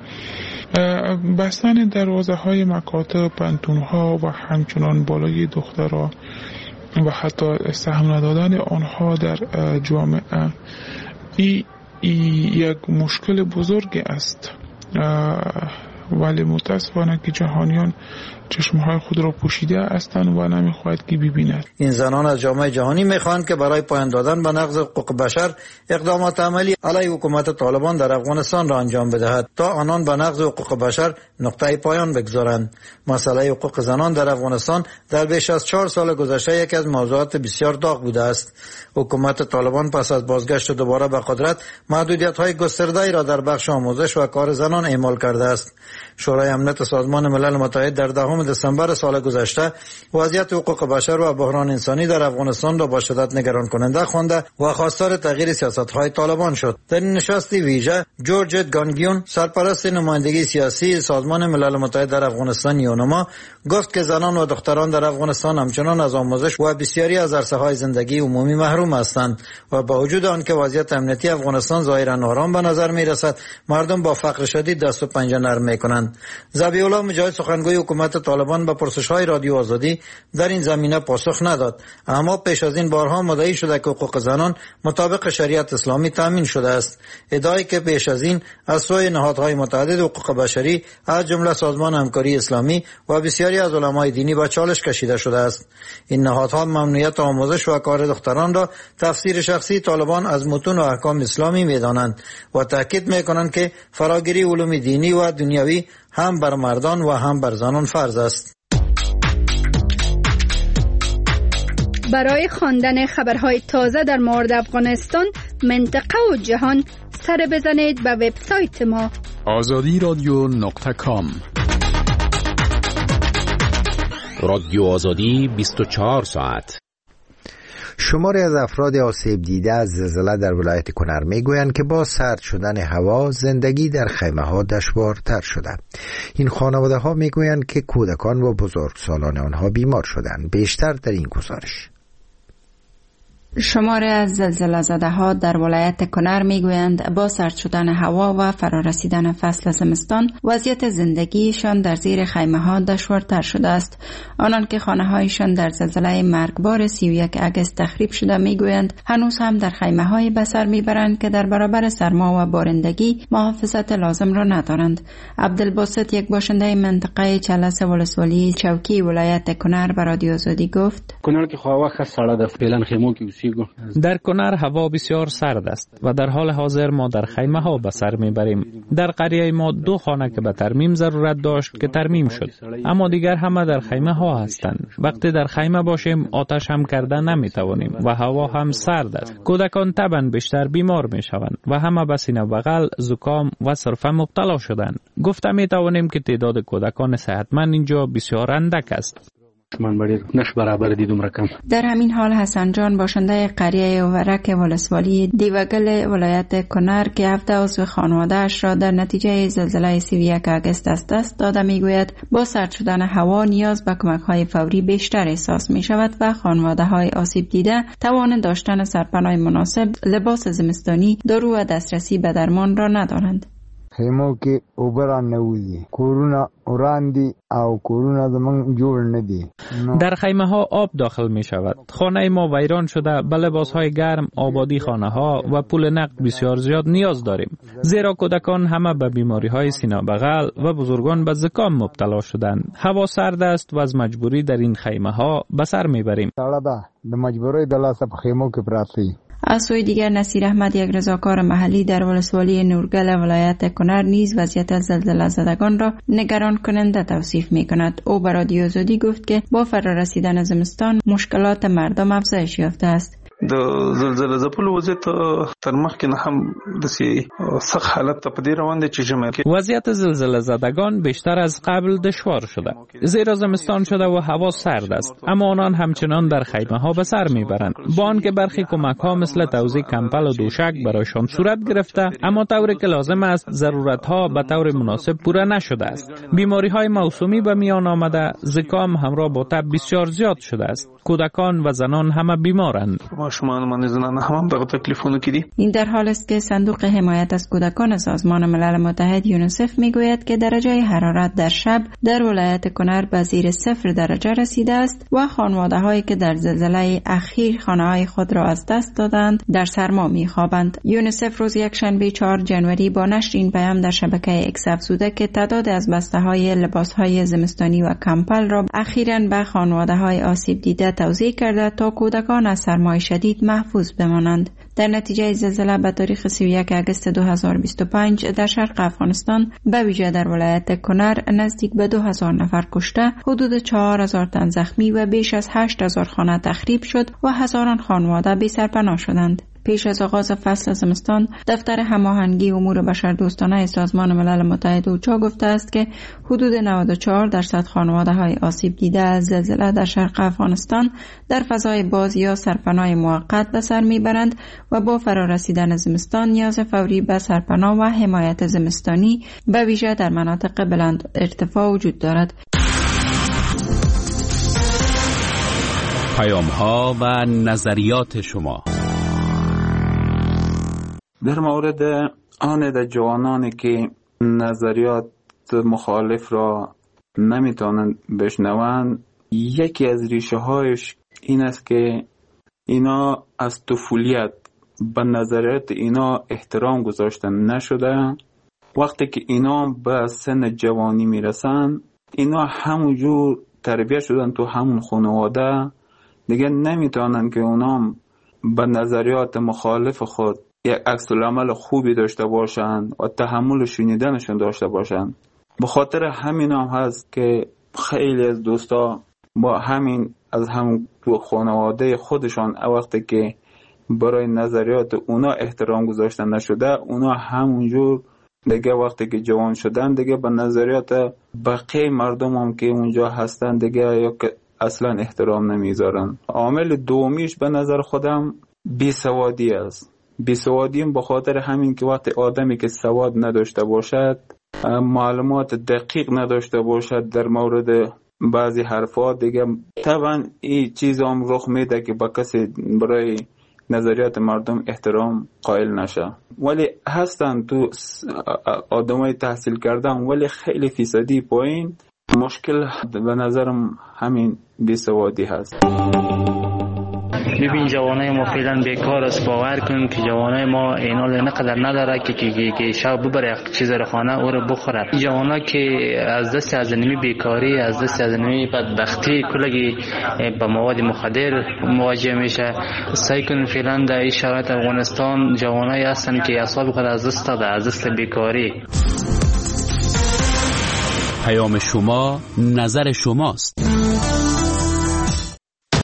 بستن دروازه های مکاتب، پانتونها و همچنان بالای دخترها و حتی سهم ندادن آنها در جامعه یک مشکل بزرگ است. ولی متاسفانه که جهانیان چشمهای خود را پوشیده هستند و نمیخواهد که ببیند. این زنان از جامعه جهانی میخواهند که برای پایان دادن به نقض حقوق بشر اقدامات عملی علیه حکومت طالبان در افغانستان را انجام بدهد تا آنان به نقض حقوق بشر نقطه پایان بگذارند. مسئله حقوق زنان در افغانستان در بیش از 4 سال گذشته یکی از موضوعات بسیار داغ بوده است. حکومت طالبان پس از بازگشت دوباره به قدرت محدودیت‌های گسترده‌ای را در بخش آموزش و کار زنان اعمال کرده است. شورای امنیت سازمان ملل متحد در 10 دسامبر سال گذشته وضعیت حقوق بشر و بحران انسانی در افغانستان را با شدت نگران کننده خوانده و خواستار تغییر سیاست‌های طالبان شد. در این نشست ویژه جورج گانگیون سرپرست نمایندگی سیاسی سازمان ملل متحد در افغانستان یونما گفت که زنان و دختران در افغانستان همچنان از آموزش و بسیاری از عرصه‌های زندگی عمومی محروم هستند و با وجود آنکه وضعیت امنیتی افغانستان ظاهراً آرام به نظر می‌رسد، مردم با فقر شدید دست و پنجه نرم می‌کنند. ذبیح الله مجاهد سخنگوی حکومت طالبان به پرسش‌های رادیو آزادی در این زمینه پاسخ نداد، اما پیش از این بارها مدعی شده که حقوق زنان مطابق شریعت اسلامی تامین شده است. ادعایی که پیش از این از سوی نهادهای متعدد حقوق بشری از جمله سازمان همکاری اسلامی و بسیاری از علمای دینی به چالش کشیده شده است. این نهادها ممنوعیت آموزش و کار دختران را تفسیر شخصی طالبان از متون و احکام اسلامی می‌دانند و تاکید می‌کنند که فراگیری علوم دینی و دنیوی هم بر مردان و هم بر زنان فرض است. برای خواندن خبرهای تازه در مورد افغانستان، منطقه و جهان سر بزنید به وبسایت ما azadiradyo.com. رادیو آزادی 24 ساعت. شماری از افراد آسیب دیده از زلزله در ولایت کنر میگویند که با سرد شدن هوا زندگی در خیمه ها دشوارتر شده. این خانواده ها میگویند که کودکان و بزرگسالان آنها بیمار شدند. بیشتر در این گزارش. شماری از زلزله زده ها در ولایت کنر میگویند با سرد شدن هوا و فرارسیدن فصل زمستان وضعیت زندگیشان در زیر خیمه ها دشوارتر شده است. آنان که خانه هایشان در زلزله مرگبار 31 اگست تخریب شده میگویند هنوز هم در خیمه های به سر میبرند که در برابر سرما و بارندگی محافظت لازم را ندارند. عبدالباسط، یک باشنده منطقه چلس ولسوالی چوکی ولایت کنر، به رادیو آزادی گفت: کنر که خواهد سړه ده، فعلا خیمو کې در کنر هوا بسیار سرد است و در حال حاضر ما در خیمه ها به سر میبریم. در قریه ما 2 خانه که به ترمیم ضرورت داشت که ترمیم شد، اما دیگر همه در خیمه ها هستند. وقتی در خیمه باشیم آتش هم کرده نمیتوانیم و هوا هم سرد است. کودکان طبعا بیشتر بیمار میشوند و همه به سینه بغل، زکام و سرفه مبتلا شدند. گفته میتوانیم که تعداد کودکان صحتمند اینجا بسیار اندک است. در همین حال حسن جان، باشنده قریه ورک ولسوالی دیوگل ولایت کنر که 7 عضو خانواده‌اش را در نتیجه زلزله 31 اگست از دست داده میگوید با سرد شدن هوا نیاز به کمک‌های فوری بیشتر احساس می‌شود و خانواده‌های آسیب دیده توان داشتن سرپناه مناسب، لباس زمستانی، دارو و دسترسی به درمان را ندارند. خیمو کې اوبران نوزی کورونا اوراندی او کورونا زمان جوړ ندی. در خیمه ها آب داخل می شود. خانه ما ویران شده. به لباس های گرم، آبادی خانه ها و پول نقد بسیار زیاد نیاز داریم، زیرا کودکان همه به بیماری های سینه بغل و بزرگان به زکام مبتلا شدند. هوا سرد است و از مجبوری در این خیمه ها به سر می بریم. د مجبوری د لاسه په خیمو کې پراتی. از سوی دیگر نصیر احمد، یک رضاکار محلی در ولسوالی نورگل ولایت کنر، نیز وضعیت زلزله زدگان را نگران کننده توصیف می کند. او به رادیو آزادی گفت که با فرارسیدن زمستان مشکلات مردم افزایش یافته است. د زلزلې ځپلو وضعیت تر مخکې نه هم داسې سخت حالت ته په دې روان دی چې ژمی کې وضعیت زلزله زدگان بیشتر از قبل دشوار شده، زیرا زمستان شده و هوا سرد است، اما آنان همچنان در خیمه ها به سر میبرند. با آنکه برخی کمک ها مثل توزیع کمپل و دوشک برایشان صورت گرفته، اما طوری که لازم است ضرورت ها به طور مناسب پوره نشده است. بیماری های موسمی به میان آمده، زکام همراه با تب بسیار زیاد شده است. کودکان و زنان همه بیمارند. ماشومان من زنان هم دغه تکلیفونو کې دي. این در حال است که صندوق حمایت از کودکان سازمان ملل متحد یونیسف میگوید که درجه حرارت در شب در ولایت کنر به زیر 0 درجه رسیده است و خانواده‌هایی که در زلزله اخیر خانه‌های خود را از دست دادند در سرما می‌خوابند. یونیسف روز یکشنبه 4 جنوری با نشر این پیام در شبکه اکس افزوده که تعداد از بسته‌های لباس‌های زمستانی و کمپل را اخیراً به خانواده‌های آسیب دیده توزیع کرده تا کودکان از سرمای شدید محفوظ بمانند. در نتیجه زلزله به تاریخ 31 آگوست 2025 در شرق افغانستان به ویژه در ولایت کنر نزدیک به 2000 نفر کشته، حدود 4000 تن زخمی و بیش از 8000 خانه تخریب شد و هزاران خانواده بی سرپناه شدند. پیش از آغاز فصل زمستان، دفتر هماهنگی امور بشردوستانه سازمان ملل متحد اوچا گفته است که حدود 94% خانواده‌های آسیب دیده از زلزله در شرق افغانستان در فضای باز یا سرپناه موقت به سر میبرند و با فرارسیدن زمستان نیاز فوری به سرپناه و حمایت زمستانی به ویژه در مناطق بلند ارتفاع وجود دارد. پیام‌ها و نظریات شما در مورد آن جوانانی که نظریات مخالف را نمیتونند بشنوند، یکی از ریشه هایش این است که اینا از طفولیت به نظریات اینا احترام گذاشته نشده. وقتی که اینا به سن جوانی میرسن، اینا همونجور تربیت شدن تو همون خانواده، دیگه نمیتونن که اونا به نظریات مخالف خود یک عکس العمل خوبی داشته باشند و تحمل شنیدنشون داشته باشند. به خاطر همین هم هست که خیلی از دوستا با همین از هم تو خانواده خودشان وقتی که برای نظریات اونا احترام گذاشته نشده، اونا همونجور دیگه وقتی که جوان شدن دیگه به نظریات بقیه مردم هم که اونجا هستن دیگه یا که اصلا احترام نمیذارن. عامل دومیش به نظر خودم بیسوادی است. بیسوادیم به خاطر همین که وقتی آدمی که سواد نداشته باشد، معلومات دقیق نداشته باشد در مورد بعضی حرفات، دیگه طبعا این چیز هم رخ میده که با کسی برای نظریات مردم احترام قائل نشه. ولی هستن تو آدمای تحصیل کردن ولی خیلی فیصدی پایین. مشکل به نظرم همین بیسوادی هست. ببین جوانای ما فعلا بیکار است. باور کن که جوانای ما اینال نقدر نداره که شب ببره چیز رو خانه او رو بخوره. جوانا که از دست از نمی بیکاری، از دست از نمی بدبختی کلگی با مواد مخدر مواجه میشه. سعی کن فعلا در این شرایط افغانستان جوانای هستن که اعصاب خود از دست داده، از دست بیکاری. پیام شما نظر شماست.